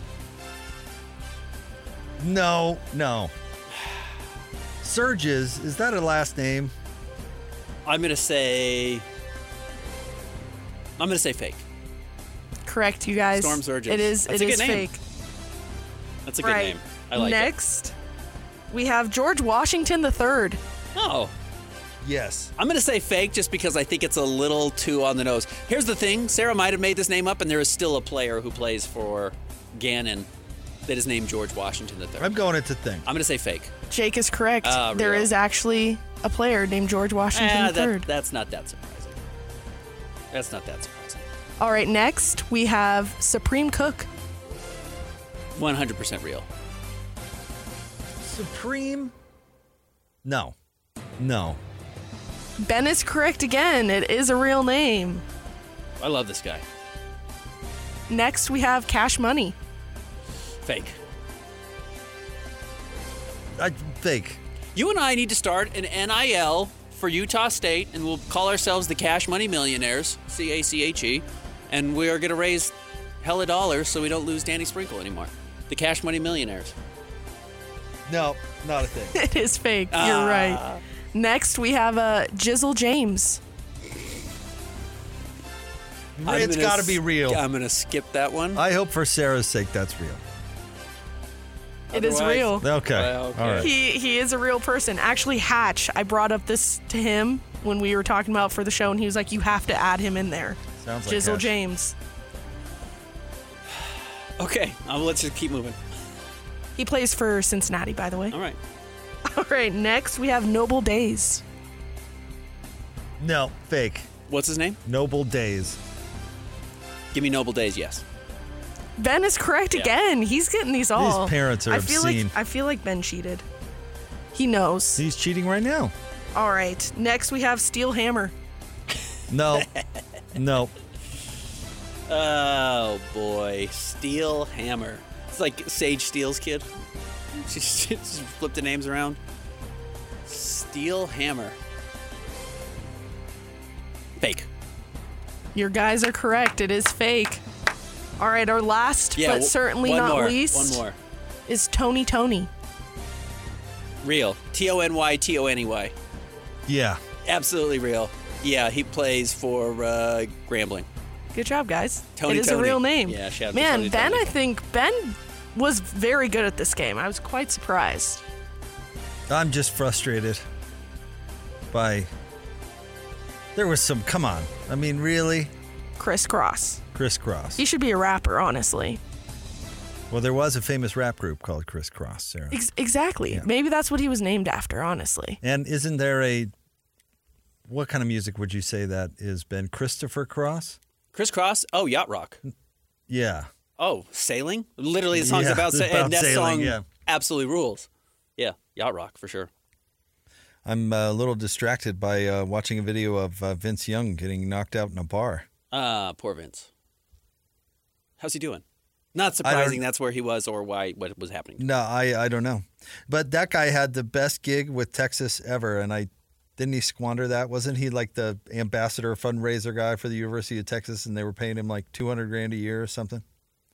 No, no. Surges, is that a last name? I'm going to say... I'm going to say fake. Correct, you guys. Storm Surges. It is, That's it a good is name. fake. That's a good right. name. I like Next, it. we have George Washington the third. Oh. Yes. I'm going to say fake just because I think it's a little too on the nose. Here's the thing. Sarah might have made this name up, and there is still a player who plays for Gannon that is named George Washington the third. I'm going into thing. I'm going to say fake. Jake is correct. Uh, there real. is actually a player named George Washington Ah, the third. that, that's not that surprising. That's not that surprising. All right, next we have Supreme Cook. one hundred percent real. Supreme? No. No. Ben is correct again. It is a real name. I love this guy. Next we have Cash Money. Fake. I fake. You and I need to start an N I L for Utah State, and we'll call ourselves the Cash Money Millionaires, C A C H E, and we are going to raise hella dollars so we don't lose Danny Sprinkle anymore. The Cash Money Millionaires. No, not a thing. It is fake. You're Ah. right. Next we have uh, Jizzle James. I'm It's gonna got to be real. I'm going to skip that one. I hope for Sarah's sake that's real. It is Otherwise- real. Okay. Well, okay. All right. He he is a real person. Actually, Hatch, I brought up this to him when we were talking about for the show, and he was like, "You have to add him in there." Sounds like Jizzle Hatch. James. Okay, um, let's just keep moving. He plays for Cincinnati, by the way. All right. All right. Next, we have Noble Days. No, fake. What's his name? Noble Days. Give me Noble Days, yes. Ben is correct Yeah. again. He's getting these all. These parents are I feel obscene. like I feel like Ben cheated. He knows. He's cheating right now. All right. Next, we have Steel Hammer. No. no. Oh, boy. Steel Hammer. It's like Sage Steele's kid. She just flipped the names around. Steel Hammer. Fake. Your guys are correct. It is fake. All right. Our last, Yeah, but w- certainly one not more, least, one more. is Tony Tony. Real. T O N Y T O N E Y. Yeah. Absolutely real. Yeah, he plays for uh, Grambling. Good job, guys. Tony it is Tony. a real name. Yeah, shout out to Man, Tony Ben, Tony. I think Ben was very good at this game. I was quite surprised. I'm just frustrated by. There was some. Come on. I mean, really? Crisscross. Crisscross. He should be a rapper, honestly. Well, there was a famous rap group called Crisscross, Sarah. Ex- exactly. Maybe that's what he was named after, honestly. And isn't there a. What kind of music would you say that is, Ben? Christopher Cross? Chris Cross? Oh, Yacht Rock. Yeah. Oh, sailing? Literally, the song's Yeah, about, it's sailing. about And that sailing, song yeah. absolutely rules. Yeah, Yacht Rock, for sure. I'm a little distracted by uh, watching a video of uh, Vince Young getting knocked out in a bar. Ah, poor Vince. How's he doing? Not I don't- surprising that's where he was or why what was happening. No, I, I don't know. But that guy had the best gig with Texas ever, and I didn't he squander that? Wasn't he like the ambassador fundraiser guy for the University of Texas, and they were paying him like two hundred grand a year or something?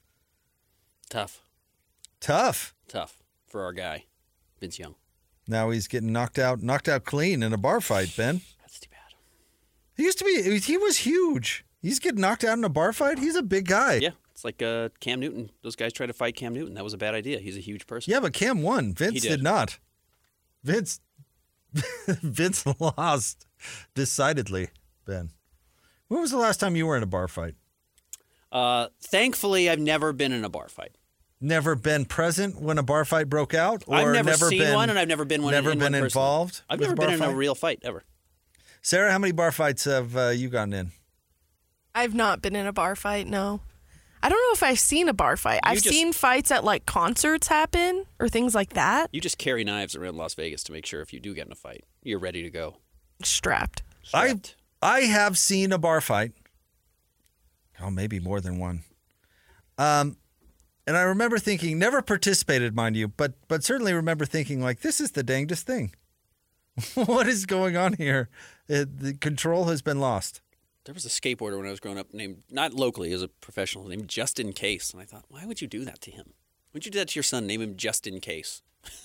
Tough. Tough. Tough for our guy, Vince Young. Now he's getting knocked out, knocked out clean in a bar fight, Ben. That's too bad. He used to be, he was huge. He's getting knocked out in a bar fight. He's a big guy. Yeah, it's like uh, Cam Newton. Those guys tried to fight Cam Newton. That was a bad idea. He's a huge person. Yeah, but Cam won. Vince He did. did. not. Vince Vince lost decidedly, Ben. When was the last time you were in a bar fight? Uh, thankfully, I've never been in a bar fight. Never been present when a bar fight broke out? Or I've never, seen been, one, and I've never been one. Never in been one personally. involved? I've with never a bar been in fight? a real fight ever. Sarah, how many bar fights have uh, you gotten in? I've not been in a bar fight, no. I don't know if I've seen a bar fight. You I've just- seen fights at like concerts happen or things like that. You just carry knives around Las Vegas to make sure if you do get in a fight, you're ready to go. Strapped. I I have seen a bar fight. Oh, maybe more than one. Um, and I remember thinking, never participated, mind you, but but certainly remember thinking, like, this is the dangest thing. What is going on here? It, the control has been lost. There was a skateboarder when I was growing up named, not locally, as a professional, named Just In Case. And I thought, why would you do that to him? Why would you do that to your son? Name him Just In Case.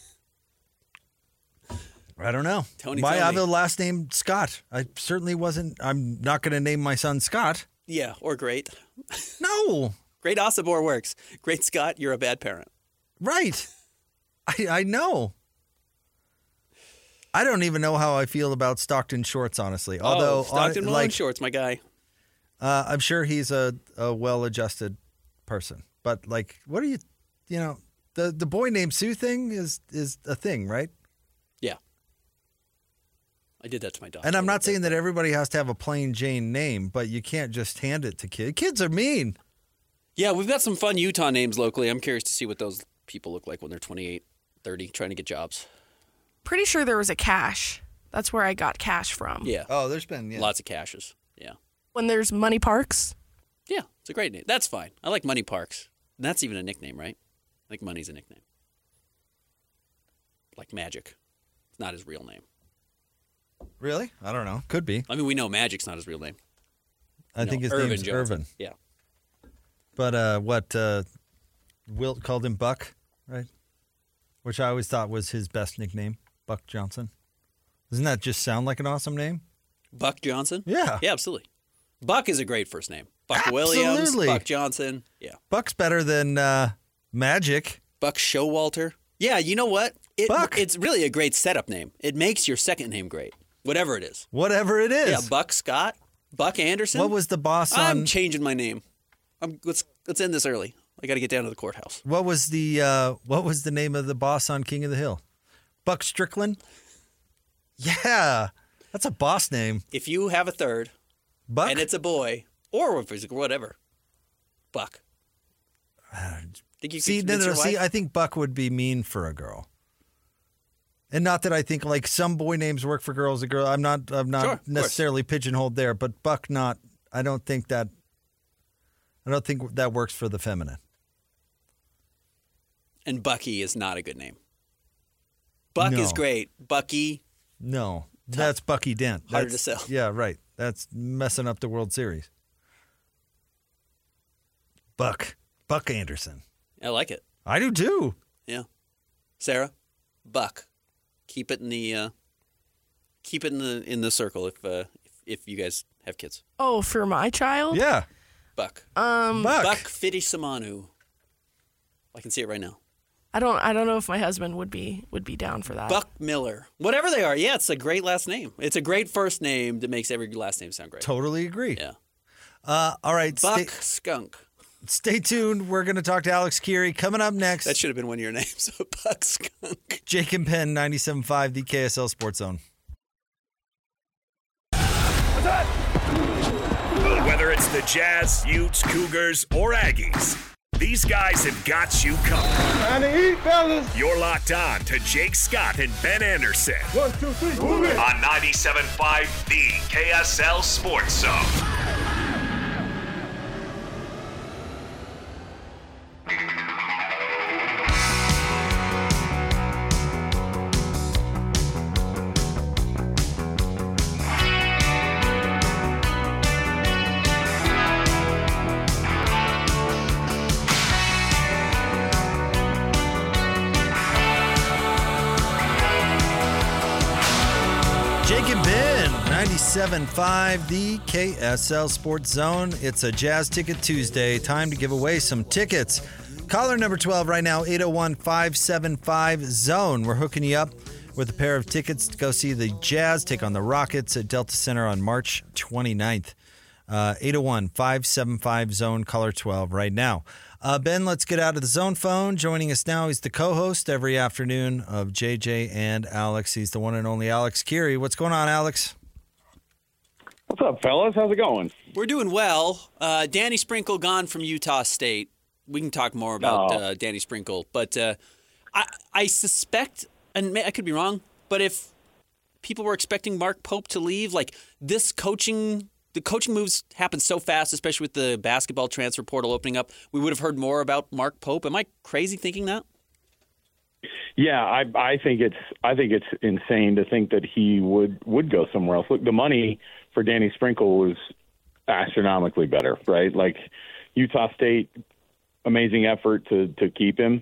I don't know. Tony, Why I have me. a last name Scott? I certainly wasn't. I'm not going to name my son Scott. Yeah, or Great. No. Great Ossibor works. Great Scott, you're a bad parent. Right. I I know. I don't even know how I feel about Stockton Shorts, honestly. Although oh, Stockton on, Malone like, Shorts, my guy. Uh, I'm sure he's a, a well-adjusted person. But, like, what are you, you know, the, the boy named Sue thing is is a thing, right? Yeah. I did that to my daughter. And I'm not saying that everybody has to have a plain Jane name, but you can't just hand it to kids. Kids are mean. Yeah, we've got some fun Utah names locally. I'm curious to see what those people look like when they're twenty-eight, thirty, trying to get jobs. Pretty sure there was a cache. That's where I got cache from. Yeah. Oh, there's been yeah. Lots of caches. Yeah. When there's Money Parks. Yeah, it's a great name. That's fine. I like Money Parks. And that's even a nickname, right? Like Money's a nickname. Like Magic. It's not his real name. Really? I don't know. Could be. I mean, we know Magic's not his real name. I You think know, his Irvin name's Johnson. Irvin. Yeah. But uh, what uh, Wilt called him Buck, right? Which I always thought was his best nickname, Buck Johnson. Doesn't that just sound like an awesome name? Buck Johnson? Yeah. Yeah, absolutely. Buck is a great first name. Buck Absolutely. Williams, Buck Johnson. Yeah. Buck's better than uh, Magic. Buck Showalter. Yeah, you know what? It, Buck. It's really a great setup name. It makes your second name great, whatever it is. Whatever it is. Yeah, Buck Scott, Buck Anderson. What was the boss on... I'm changing my name. I'm, let's let's end this early. I got to get down to the courthouse. What was the uh, what was the name of the boss on King of the Hill? Buck Strickland? Yeah. That's a boss name. If you have a third, Buck? and it's a boy, or if it's whatever, Buck. Think you See, can no, convince no, your see, wife? I think Buck would be mean for a girl. And not that I think like some boy names work for girls. A girl, I'm not, I'm not Sure, of necessarily pigeonholed there, but Buck, not. I don't think that. I don't think that works for the feminine. And Bucky is not a good name. Buck No. is great. Bucky. No, that's Bucky Dent. Harder That's- to sell. Yeah, right. That's messing up the World Series. Buck, Buck Anderson. I like it. I do too. Yeah. Sarah, Buck. Keep it in the uh, keep it in the in the circle if uh, if, if you guys have kids. Oh, for my child? Yeah. Buck. Um, Buck. Buck Fidisamanu. I can see it right now. I don't. I don't know if my husband would be would be down for that. Buck Miller. Whatever they are. Yeah, it's a great last name. It's a great first name that makes every last name sound great. Totally agree. Yeah. Uh, all right. Buck Stay, Skunk. stay tuned. We're going to talk to Alex Keary. Coming up next, That should have been one of your names. Buck Skunk. Jake and Penn, ninety-seven point five, the K S L Sports Zone. Whether it's the Jazz, Utes, Cougars, or Aggies, these guys have got you covered. Time to eat, fellas. You're locked on to Jake Scott and Ben Anderson One, two, three, move it. on ninety-seven point five, the K S L Sports Zone. Jake and Ben, ninety-seven point five, the K S L Sports Zone. It's a Jazz Ticket Tuesday. Time to give away some tickets. Caller number twelve right now, eight oh one, five seven five, zone. We're hooking you up with a pair of tickets to go see the Jazz take on the Rockets at Delta Center on March twenty-ninth. Uh, eight oh one, five seven five, zone, caller twelve right now. Uh, Ben, let's get out of the zone phone. Joining us now, he's the co-host every afternoon of J J and Alex. He's the one and only Alex Keary. What's going on, Alex? What's up, fellas? How's it going? We're doing well. Uh, Danny Sprinkle gone from Utah State. We can talk more about Oh. uh, Danny Sprinkle, but uh, I, I suspect, and may- I could be wrong, but if people were expecting Mark Pope to leave? Like this coaching, the coaching moves happen so fast, especially with the basketball transfer portal opening up. We would have heard more about Mark Pope. Am I crazy thinking that? Yeah, I, I think it's I think it's insane to think that he would, would go somewhere else. Look, the money for Danny Sprinkle was astronomically better, right? Like Utah State, amazing effort to to keep him,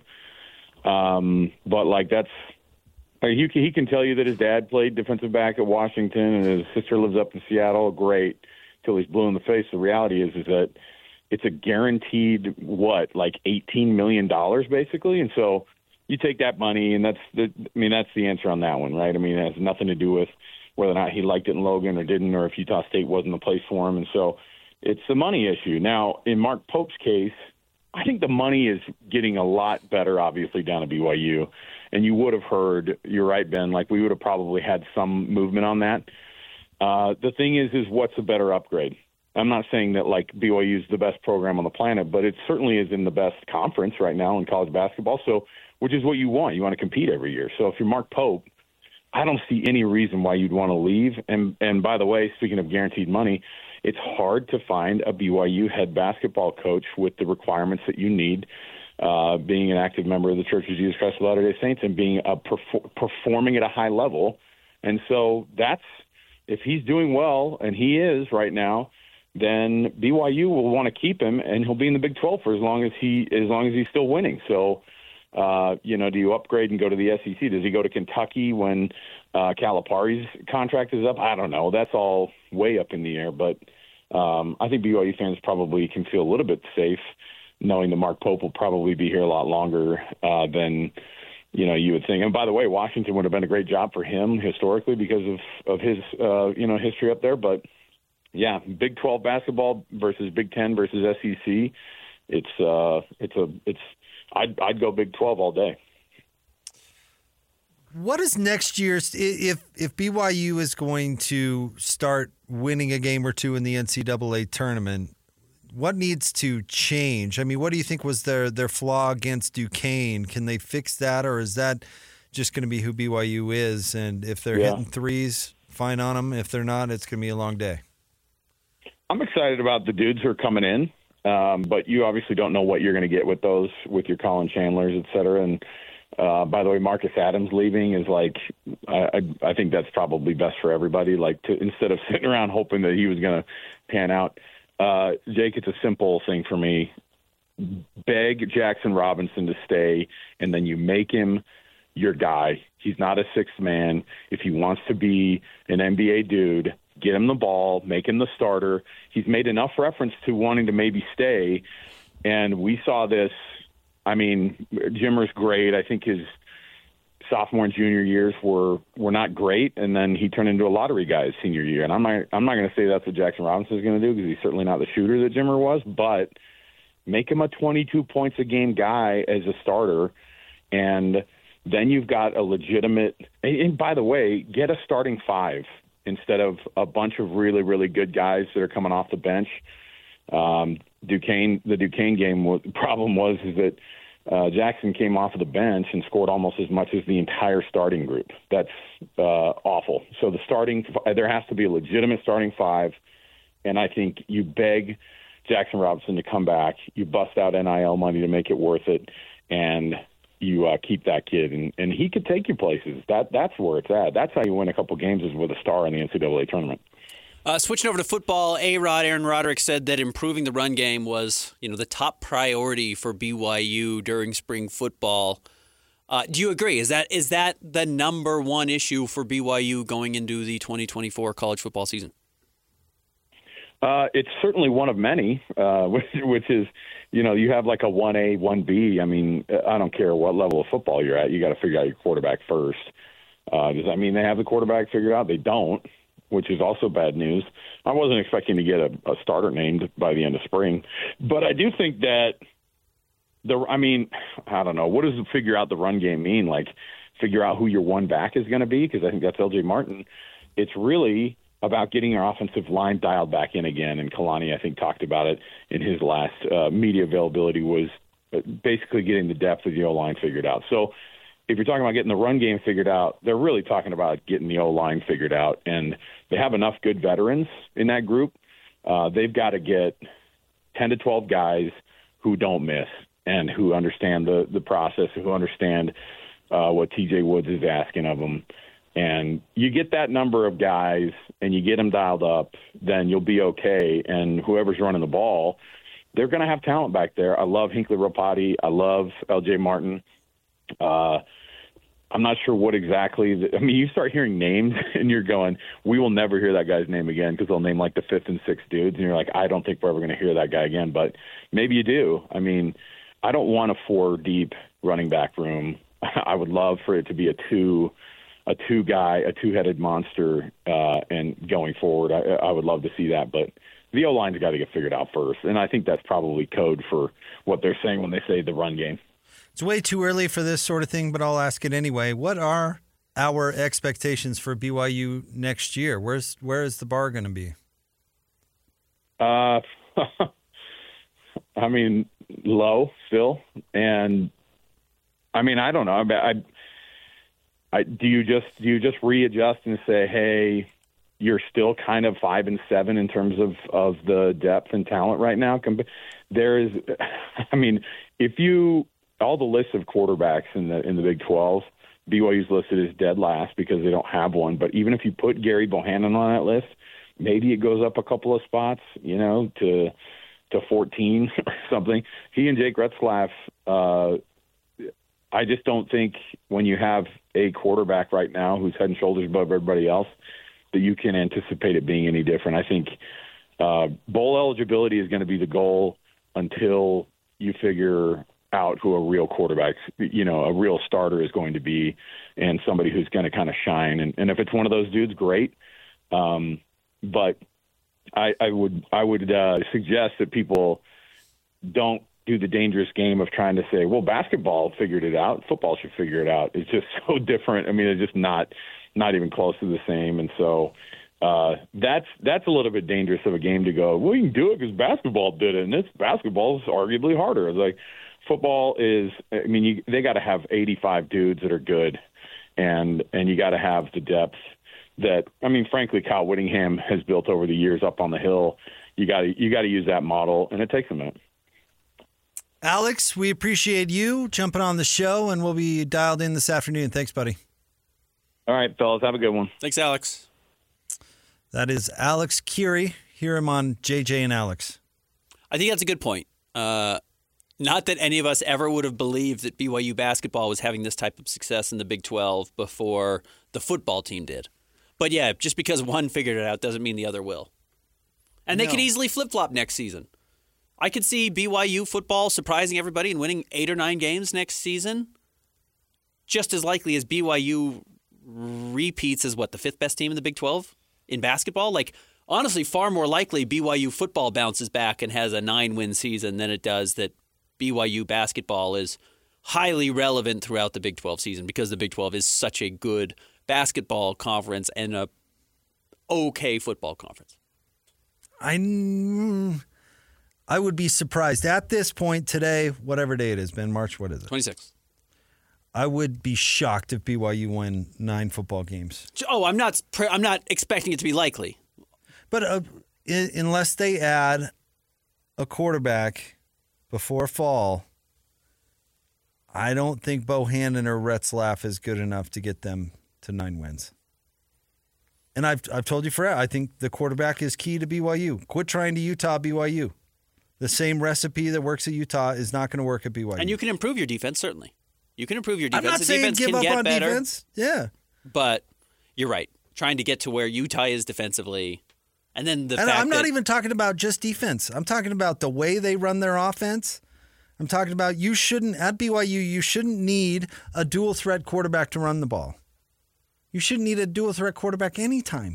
um, but like that's I mean, he he can tell you that his dad played defensive back at Washington and his sister lives up in Seattle. Great, till he's blue in the face. The reality is is that it's a guaranteed what like eighteen million dollars basically, and so you take that money and that's the I mean that's the answer on that one, right? I mean it has nothing to do with whether or not he liked it in Logan or didn't, or if Utah State wasn't the place for him. And so it's the money issue. Now, in Mark Pope's case, I think the money is getting a lot better, obviously, down at B Y U. And you would have heard, you're right, Ben, like we would have probably had some movement on that. Uh, the thing is, is what's a better upgrade? I'm not saying that, like, B Y U is the best program on the planet, but it certainly is in the best conference right now in college basketball, so which is what you want. You want to compete every year. So if you're Mark Pope, I don't see any reason why you'd want to leave. And and by the way, speaking of guaranteed money, it's hard to find a B Y U head basketball coach with the requirements that you need, uh, being an active member of the Church of Jesus Christ of Latter-day Saints and being a perfor- performing at a high level. And so that's if he's doing well, and he is right now, then B Y U will want to keep him, and he'll be in the Big twelve for as long as he as long as he's still winning. So. Uh, you know, do you upgrade and go to the S E C? Does he go to Kentucky when uh, Calipari's contract is up? I don't know. That's all way up in the air. But um, I think B Y U fans probably can feel a little bit safe knowing that Mark Pope will probably be here a lot longer uh, than, you know, you would think. And by the way, Washington would have been a great job for him historically because of, of his, uh, you know, history up there. But, yeah, Big twelve basketball versus Big ten versus S E C, it's uh, it's a it's – I'd, I'd go Big twelve all day. What is next year's if if B Y U is going to start winning a game or two in the N C double A tournament? What needs to change? I mean, what do you think was their their flaw against Duquesne? Can they fix that, or is that just going to be who B Y U is? And if they're yeah. hitting threes, fine on them. If they're not, it's going to be a long day. I'm excited about the dudes who are coming in. Um, but you obviously don't know what you're going to get with those, with your Colin Chandlers, et cetera. And uh, by the way, Marcus Adams leaving is like, I, I think that's probably best for everybody. Like to, instead of sitting around hoping that he was going to pan out, uh, Jake, it's a simple thing for me. Beg Jackson Robinson to stay, and then you make him your guy. He's not a sixth man. If he wants to be an N B A dude, get him the ball, make him the starter. He's made enough reference to wanting to maybe stay, and we saw this. I mean, Jimmer's great. I think his sophomore and junior years were were not great, and then he turned into a lottery guy his senior year. And I'm not I'm not going to say that's what Jackson Robinson is going to do because he's certainly not the shooter that Jimmer was, but make him a twenty-two points a game guy as a starter, and then you've got a legitimate – and by the way, get a starting five instead of a bunch of really, really good guys that are coming off the bench. Um, Duquesne, the Duquesne game, was, the problem was is that uh, Jackson came off of the bench and scored almost as much as the entire starting group. That's uh, awful. So the starting – there has to be a legitimate starting five, and I think you beg Jackson Robinson to come back. You bust out N I L money to make it worth it, and – you uh, keep that kid, and, and he could take you places. That That's where it's at. That's how you win a couple games is with a star in the N C double A tournament. Uh, switching over to football, A-Rod, Aaron Roderick said that improving the run game was, you know, the top priority for B Y U during spring football. Uh, do you agree? Is that is that the number one issue for B Y U going into the twenty twenty-four college football season? Uh, it's certainly one of many, uh, which, which is, you know, you have like a one A, one B. I mean, I don't care what level of football you're at. You got to figure out your quarterback first. Uh, does that mean they have the quarterback figured out? They don't, which is also bad news. I wasn't expecting to get a, a starter named by the end of spring. But I do think that, the. I mean, I don't know. What does figure out the run game mean? Like, figure out who your one back is going to be? Because I think that's L J Martin. It's really about getting your offensive line dialed back in again. And Kalani, I think, talked about it in his last uh, media availability, was basically getting the depth of the O-line figured out. So if you're talking about getting the run game figured out, they're really talking about getting the O-line figured out. And they have enough good veterans in that group. Uh, they've got to get ten to twelve guys who don't miss and who understand the, the process, who understand uh, what T J Woods is asking of them. And you get that number of guys and you get them dialed up, then you'll be okay. And whoever's running the ball, they're going to have talent back there. I love Hinckley Ropati. I love L J Martin. Uh, I'm not sure what exactly. The, I mean, you start hearing names and you're going, we will never hear that guy's name again because they'll name like the fifth and sixth dudes. And you're like, I don't think we're ever going to hear that guy again. But maybe you do. I mean, I don't want a four deep running back room. I would love for it to be a two a two guy, a two headed monster. Uh, and going forward, I, I would love to see that. But the O-line's got to get figured out first. And I think that's probably code for what they're saying when they say the run game. It's way too early for this sort of thing, but I'll ask it anyway. What are our expectations for B Y U next year? Where's where is the bar going to be? Uh, I mean, low still, and I mean, I don't know. I, I, I do you just do you just readjust and say, hey, you're still kind of five and seven in terms of, of the depth and talent right now. There is, I mean, if you all the lists of quarterbacks in the in the Big twelve, B Y U's listed as dead last because they don't have one. But even if you put Gary Bohannon on that list, maybe it goes up a couple of spots, you know, to to fourteen or something. He and Jake Retzlaff, uh, I just don't think when you have a quarterback right now who's head and shoulders above everybody else that you can anticipate it being any different. I think uh, bowl eligibility is going to be the goal until you figure out who a real quarterback, you know, a real starter is going to be and somebody who's going to kind of shine. And, and if it's one of those dudes, great. Um, but I, I would I would uh, suggest that people don't do the dangerous game of trying to say, well, basketball figured it out, football should figure it out. It's just so different. I mean, it's just not not even close to the same. And so uh, that's that's a little bit dangerous of a game to go, well, you can do it because basketball did it, and this basketball is arguably harder. It's like football is, I mean, you, they got to have eighty-five dudes that are good, and and you got to have the depth that, I mean, frankly, Kyle Whittingham has built over the years up on the hill. You got to you got to use that model, and it takes a minute. Alex, we appreciate you jumping on the show, and we'll be dialed in this afternoon. Thanks, buddy. All right, fellas, have a good one. Thanks, Alex. That is Alex Curie. Hear him on J J and Alex. I think that's a good point. Uh, not that any of us ever would have believed that B Y U basketball was having this type of success in the Big twelve before the football team did. But yeah, just because one figured it out doesn't mean the other will. And they No. could easily flip-flop next season. I could see B Y U football surprising everybody and winning eight or nine games next season. Just as likely as B Y U repeats as what, the fifth best team in the Big twelve in basketball? Like, honestly, far more likely B Y U football bounces back and has a nine-win season than it does that B Y U basketball is highly relevant throughout the Big twelve season because the Big twelve is such a good basketball conference and a okay football conference. I, I would be surprised at this point today, whatever day it is, Ben, March, what is it? twenty-six. I would be shocked if B Y U win nine football games. Oh, I'm not. I'm not expecting it to be likely. But uh, I- unless they add a quarterback before fall, I don't think Bohannon or Retzlaff is good enough to get them to nine wins. And I've I've told you forever, I think the quarterback is key to B Y U. Quit trying to Utah B Y U. The same recipe that works at Utah is not going to work at B Y U. And you can improve your defense, certainly. You can improve your defense. I'm not the saying defense give can up get on better, defense. Yeah. But you're right. Trying to get to where Utah is defensively. And then the And fact I'm not that, even talking about just defense. I'm talking about the way they run their offense. I'm talking about you shouldn't, at B Y U, you shouldn't need a dual threat quarterback to run the ball. You shouldn't need a dual threat quarterback anytime.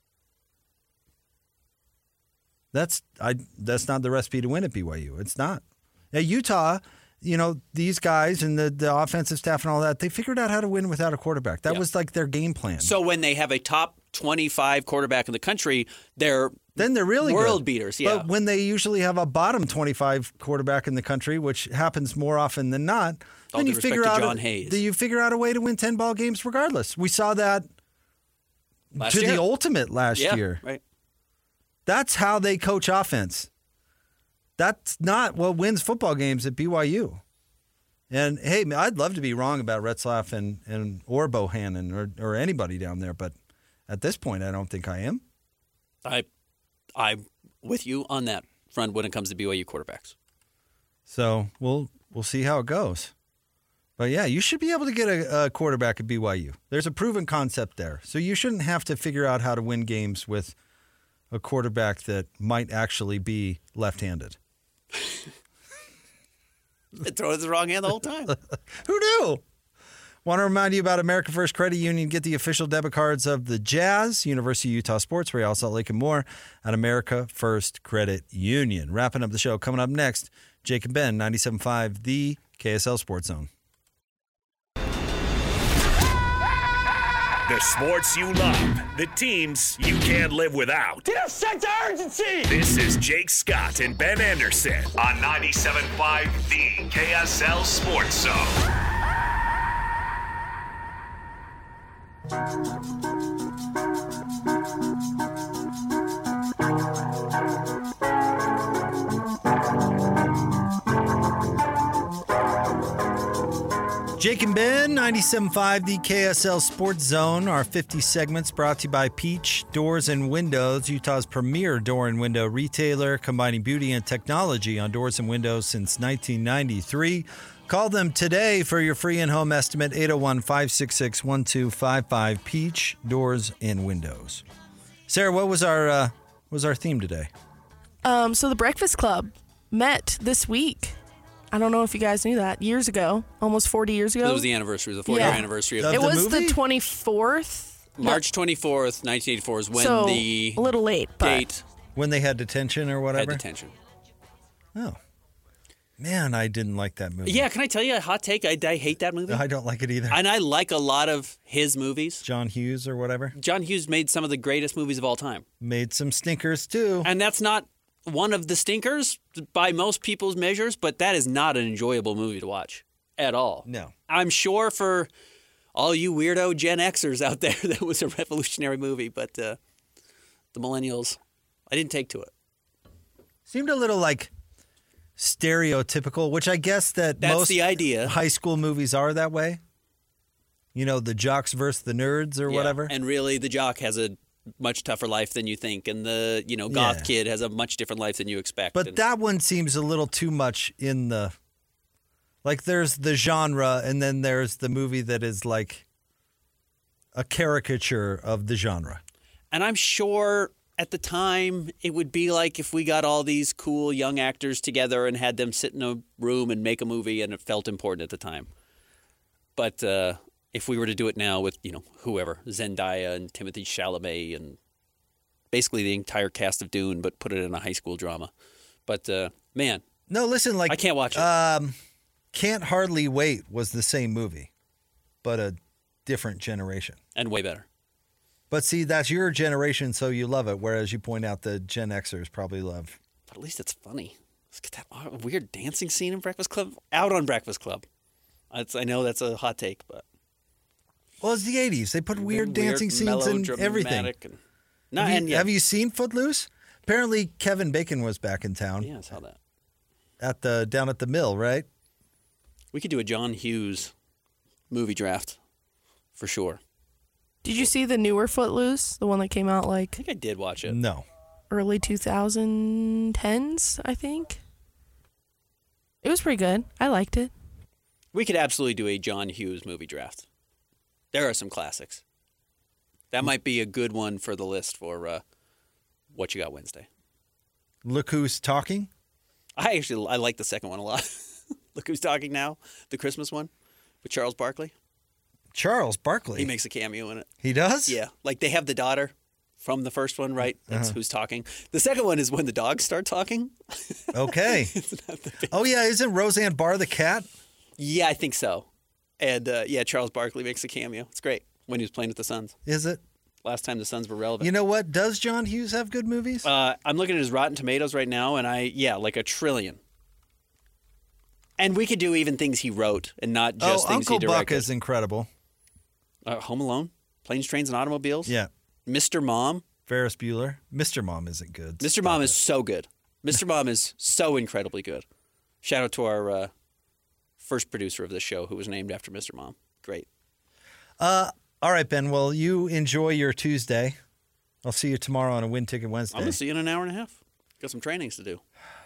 That's I. That's not the recipe to win at B Y U. It's not. At Utah, you know, these guys and the, the offensive staff and all that, they figured out how to win without a quarterback. That Yeah. was like their game plan. So when they have a top twenty-five quarterback in the country, their Then they're really world good. beaters, yeah. But when they usually have a bottom twenty-five quarterback in the country, which happens more often than not, All then due you respect figure to out John a, Hayes. then you figure out a way to win ten ball games regardless. We saw that Last to year. the ultimate last Yeah, year. right. That's how they coach offense. That's not what wins football games at B Y U. And hey, I'd love to be wrong about Retzlaff and, and or Bohannon or, or anybody down there, but at this point, I don't think I am. I, I'm with you on that front when it comes to B Y U quarterbacks. So we'll we'll see how it goes. But yeah, you should be able to get a, a quarterback at B Y U. There's a proven concept there, so you shouldn't have to figure out how to win games with a quarterback that might actually be left-handed. Throw it in the wrong hand the whole time. Who knew? Want to remind you about America First Credit Union. Get the official debit cards of the Jazz, University of Utah Sports, Real Salt Lake, and more at America First Credit Union. Wrapping up the show. Coming up next, Jake and Ben, ninety-seven point five, the K S L Sports Zone. The sports you love, the teams you can't live without. Get a sense of urgency! This is Jake Scott and Ben Anderson on ninety-seven point five, the K S L Sports Zone. Jake and Ben, ninety-seven point five, the K S L Sports Zone. Our fifty segments brought to you by Peach Doors and Windows, Utah's premier door and window retailer, combining beauty and technology on doors and windows since nineteen ninety-three. Call them today for your free in-home estimate, eight oh one, five six six, one two five five, Peach Doors and Windows. Sarah, what was our uh, was our theme today? Um, so the Breakfast Club met this week. I don't know if you guys knew that. Years ago, almost forty years ago. It was the anniversary, the four-year Yeah. anniversary of It the was movie? the twenty-fourth. March twenty-fourth, nineteen eighty-four is when So, the a little late, but date When they had detention or whatever? had detention. Oh. Man, I didn't like that movie. Yeah, can I tell you a hot take? I, I hate that movie. I don't like it either. And I like a lot of his movies. John Hughes or whatever. John Hughes made some of the greatest movies of all time. Made some stinkers too. And that's not one of the stinkers by most people's measures, but that is not an enjoyable movie to watch at all. No. I'm sure for all you weirdo Gen Xers out there, that was a revolutionary movie, but uh, the millennials, I didn't take to it. Seemed a little like stereotypical, which I guess that That's most the idea. high school movies are that way. You know, the jocks versus the nerds or Yeah, whatever. And really, the jock has a much tougher life than you think, and the you know goth Yeah. kid has a much different life than you expect. But and, that one seems a little too much in the, like there's the genre and then there's the movie that is like a caricature of the genre. and I'm sure at the time it would be like if we got all these cool young actors together and had them sit in a room and make a movie, and it felt important at the time. But uh, if we were to do it now with you know whoever, Zendaya and Timothée Chalamet and basically the entire cast of Dune, but put it in a high school drama. But uh, man, No, listen, like I can't watch it. Um, Can't Hardly Wait was the same movie, but a different generation. And way better. But see, that's your generation, so you love it. Whereas you point out the Gen Xers probably love. But at least it's funny. Let's get that odd- weird dancing scene in Breakfast Club out on Breakfast Club. That's, I know that's a hot take, but Well, it's the eighties. They put weird, Weird, dancing scenes in everything. melodramatic and- No, have, you, and yeah. have you seen Footloose? Apparently, Kevin Bacon was back in town. Yeah, I saw that. At the down at the mill, right? We could do a John Hughes movie draft for sure. did you see the newer Footloose, the one that came out like I think I did watch it. No. early twenty tens? I think it was pretty good. I liked it. We could absolutely do a John Hughes movie draft. There are some classics. That might be a good one for the list for uh, What You Got Wednesday. Look Who's Talking. I actually I like the second one a lot. Look Who's Talking Now, the Christmas one with Charles Barkley. Charles Barkley. He makes a cameo in it. He does? Yeah, like they have the daughter from the first one, right? That's Uh-huh. who's talking. The second one is when the dogs start talking. Okay. Oh, yeah. Isn't Roseanne Barr the cat? Yeah, I think so. And uh, yeah, Charles Barkley makes a cameo. It's great when he was playing with the Suns. Is it? last time the Suns were relevant. You know what? Does John Hughes have good movies? Uh, I'm looking at his Rotten Tomatoes right now, and I yeah, like a trillion. And we could do even things he wrote, and not just oh, things Uncle he directed. Buck is incredible. Uh, Home Alone, Planes, Trains, and Automobiles. Yeah. Mister Mom. Ferris Bueller. Mister Mom isn't good. Mister Mom is so good. Mister Mom is so incredibly good. Shout out to our uh, first producer of this show, who was named after Mister Mom. Great. Uh, all right, Ben. Well, you enjoy your Tuesday. I'll see you tomorrow on a Win Ticket Wednesday. I'm going to see you in an hour and a half. Got some trainings to do.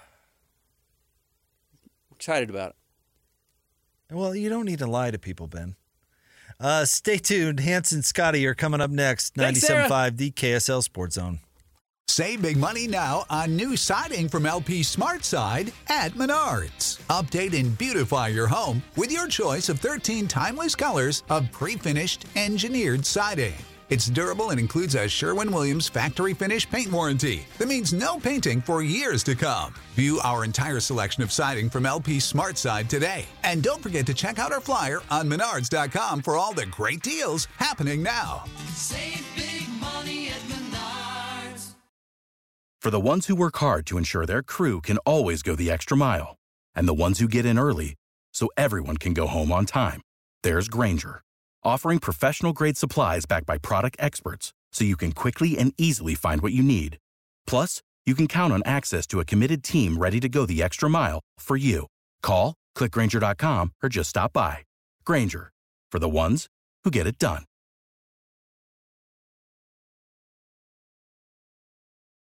Excited about it. Well, you don't need to lie to people, Ben. Uh, stay tuned. Hans and Scotty are coming up next. ninety-seven point five, the K S L Sports Zone. Save big money now on new siding from L P Smart Side at Menards. Update and beautify your home with your choice of thirteen timeless colors of pre-finished engineered siding. It's durable and includes a Sherwin-Williams factory finish paint warranty that means no painting for years to come. View our entire selection of siding from L P Smart Side today. And don't forget to check out our flyer on menards dot com for all the great deals happening now. Save big money at Menards. For the ones who work hard to ensure their crew can always go the extra mile, and the ones who get in early so everyone can go home on time, there's Grainger, offering professional-grade supplies backed by product experts so you can quickly and easily find what you need. Plus, you can count on access to a committed team ready to go the extra mile for you. Call, click Grainger dot com, or just stop by. Grainger, for the ones who get it done.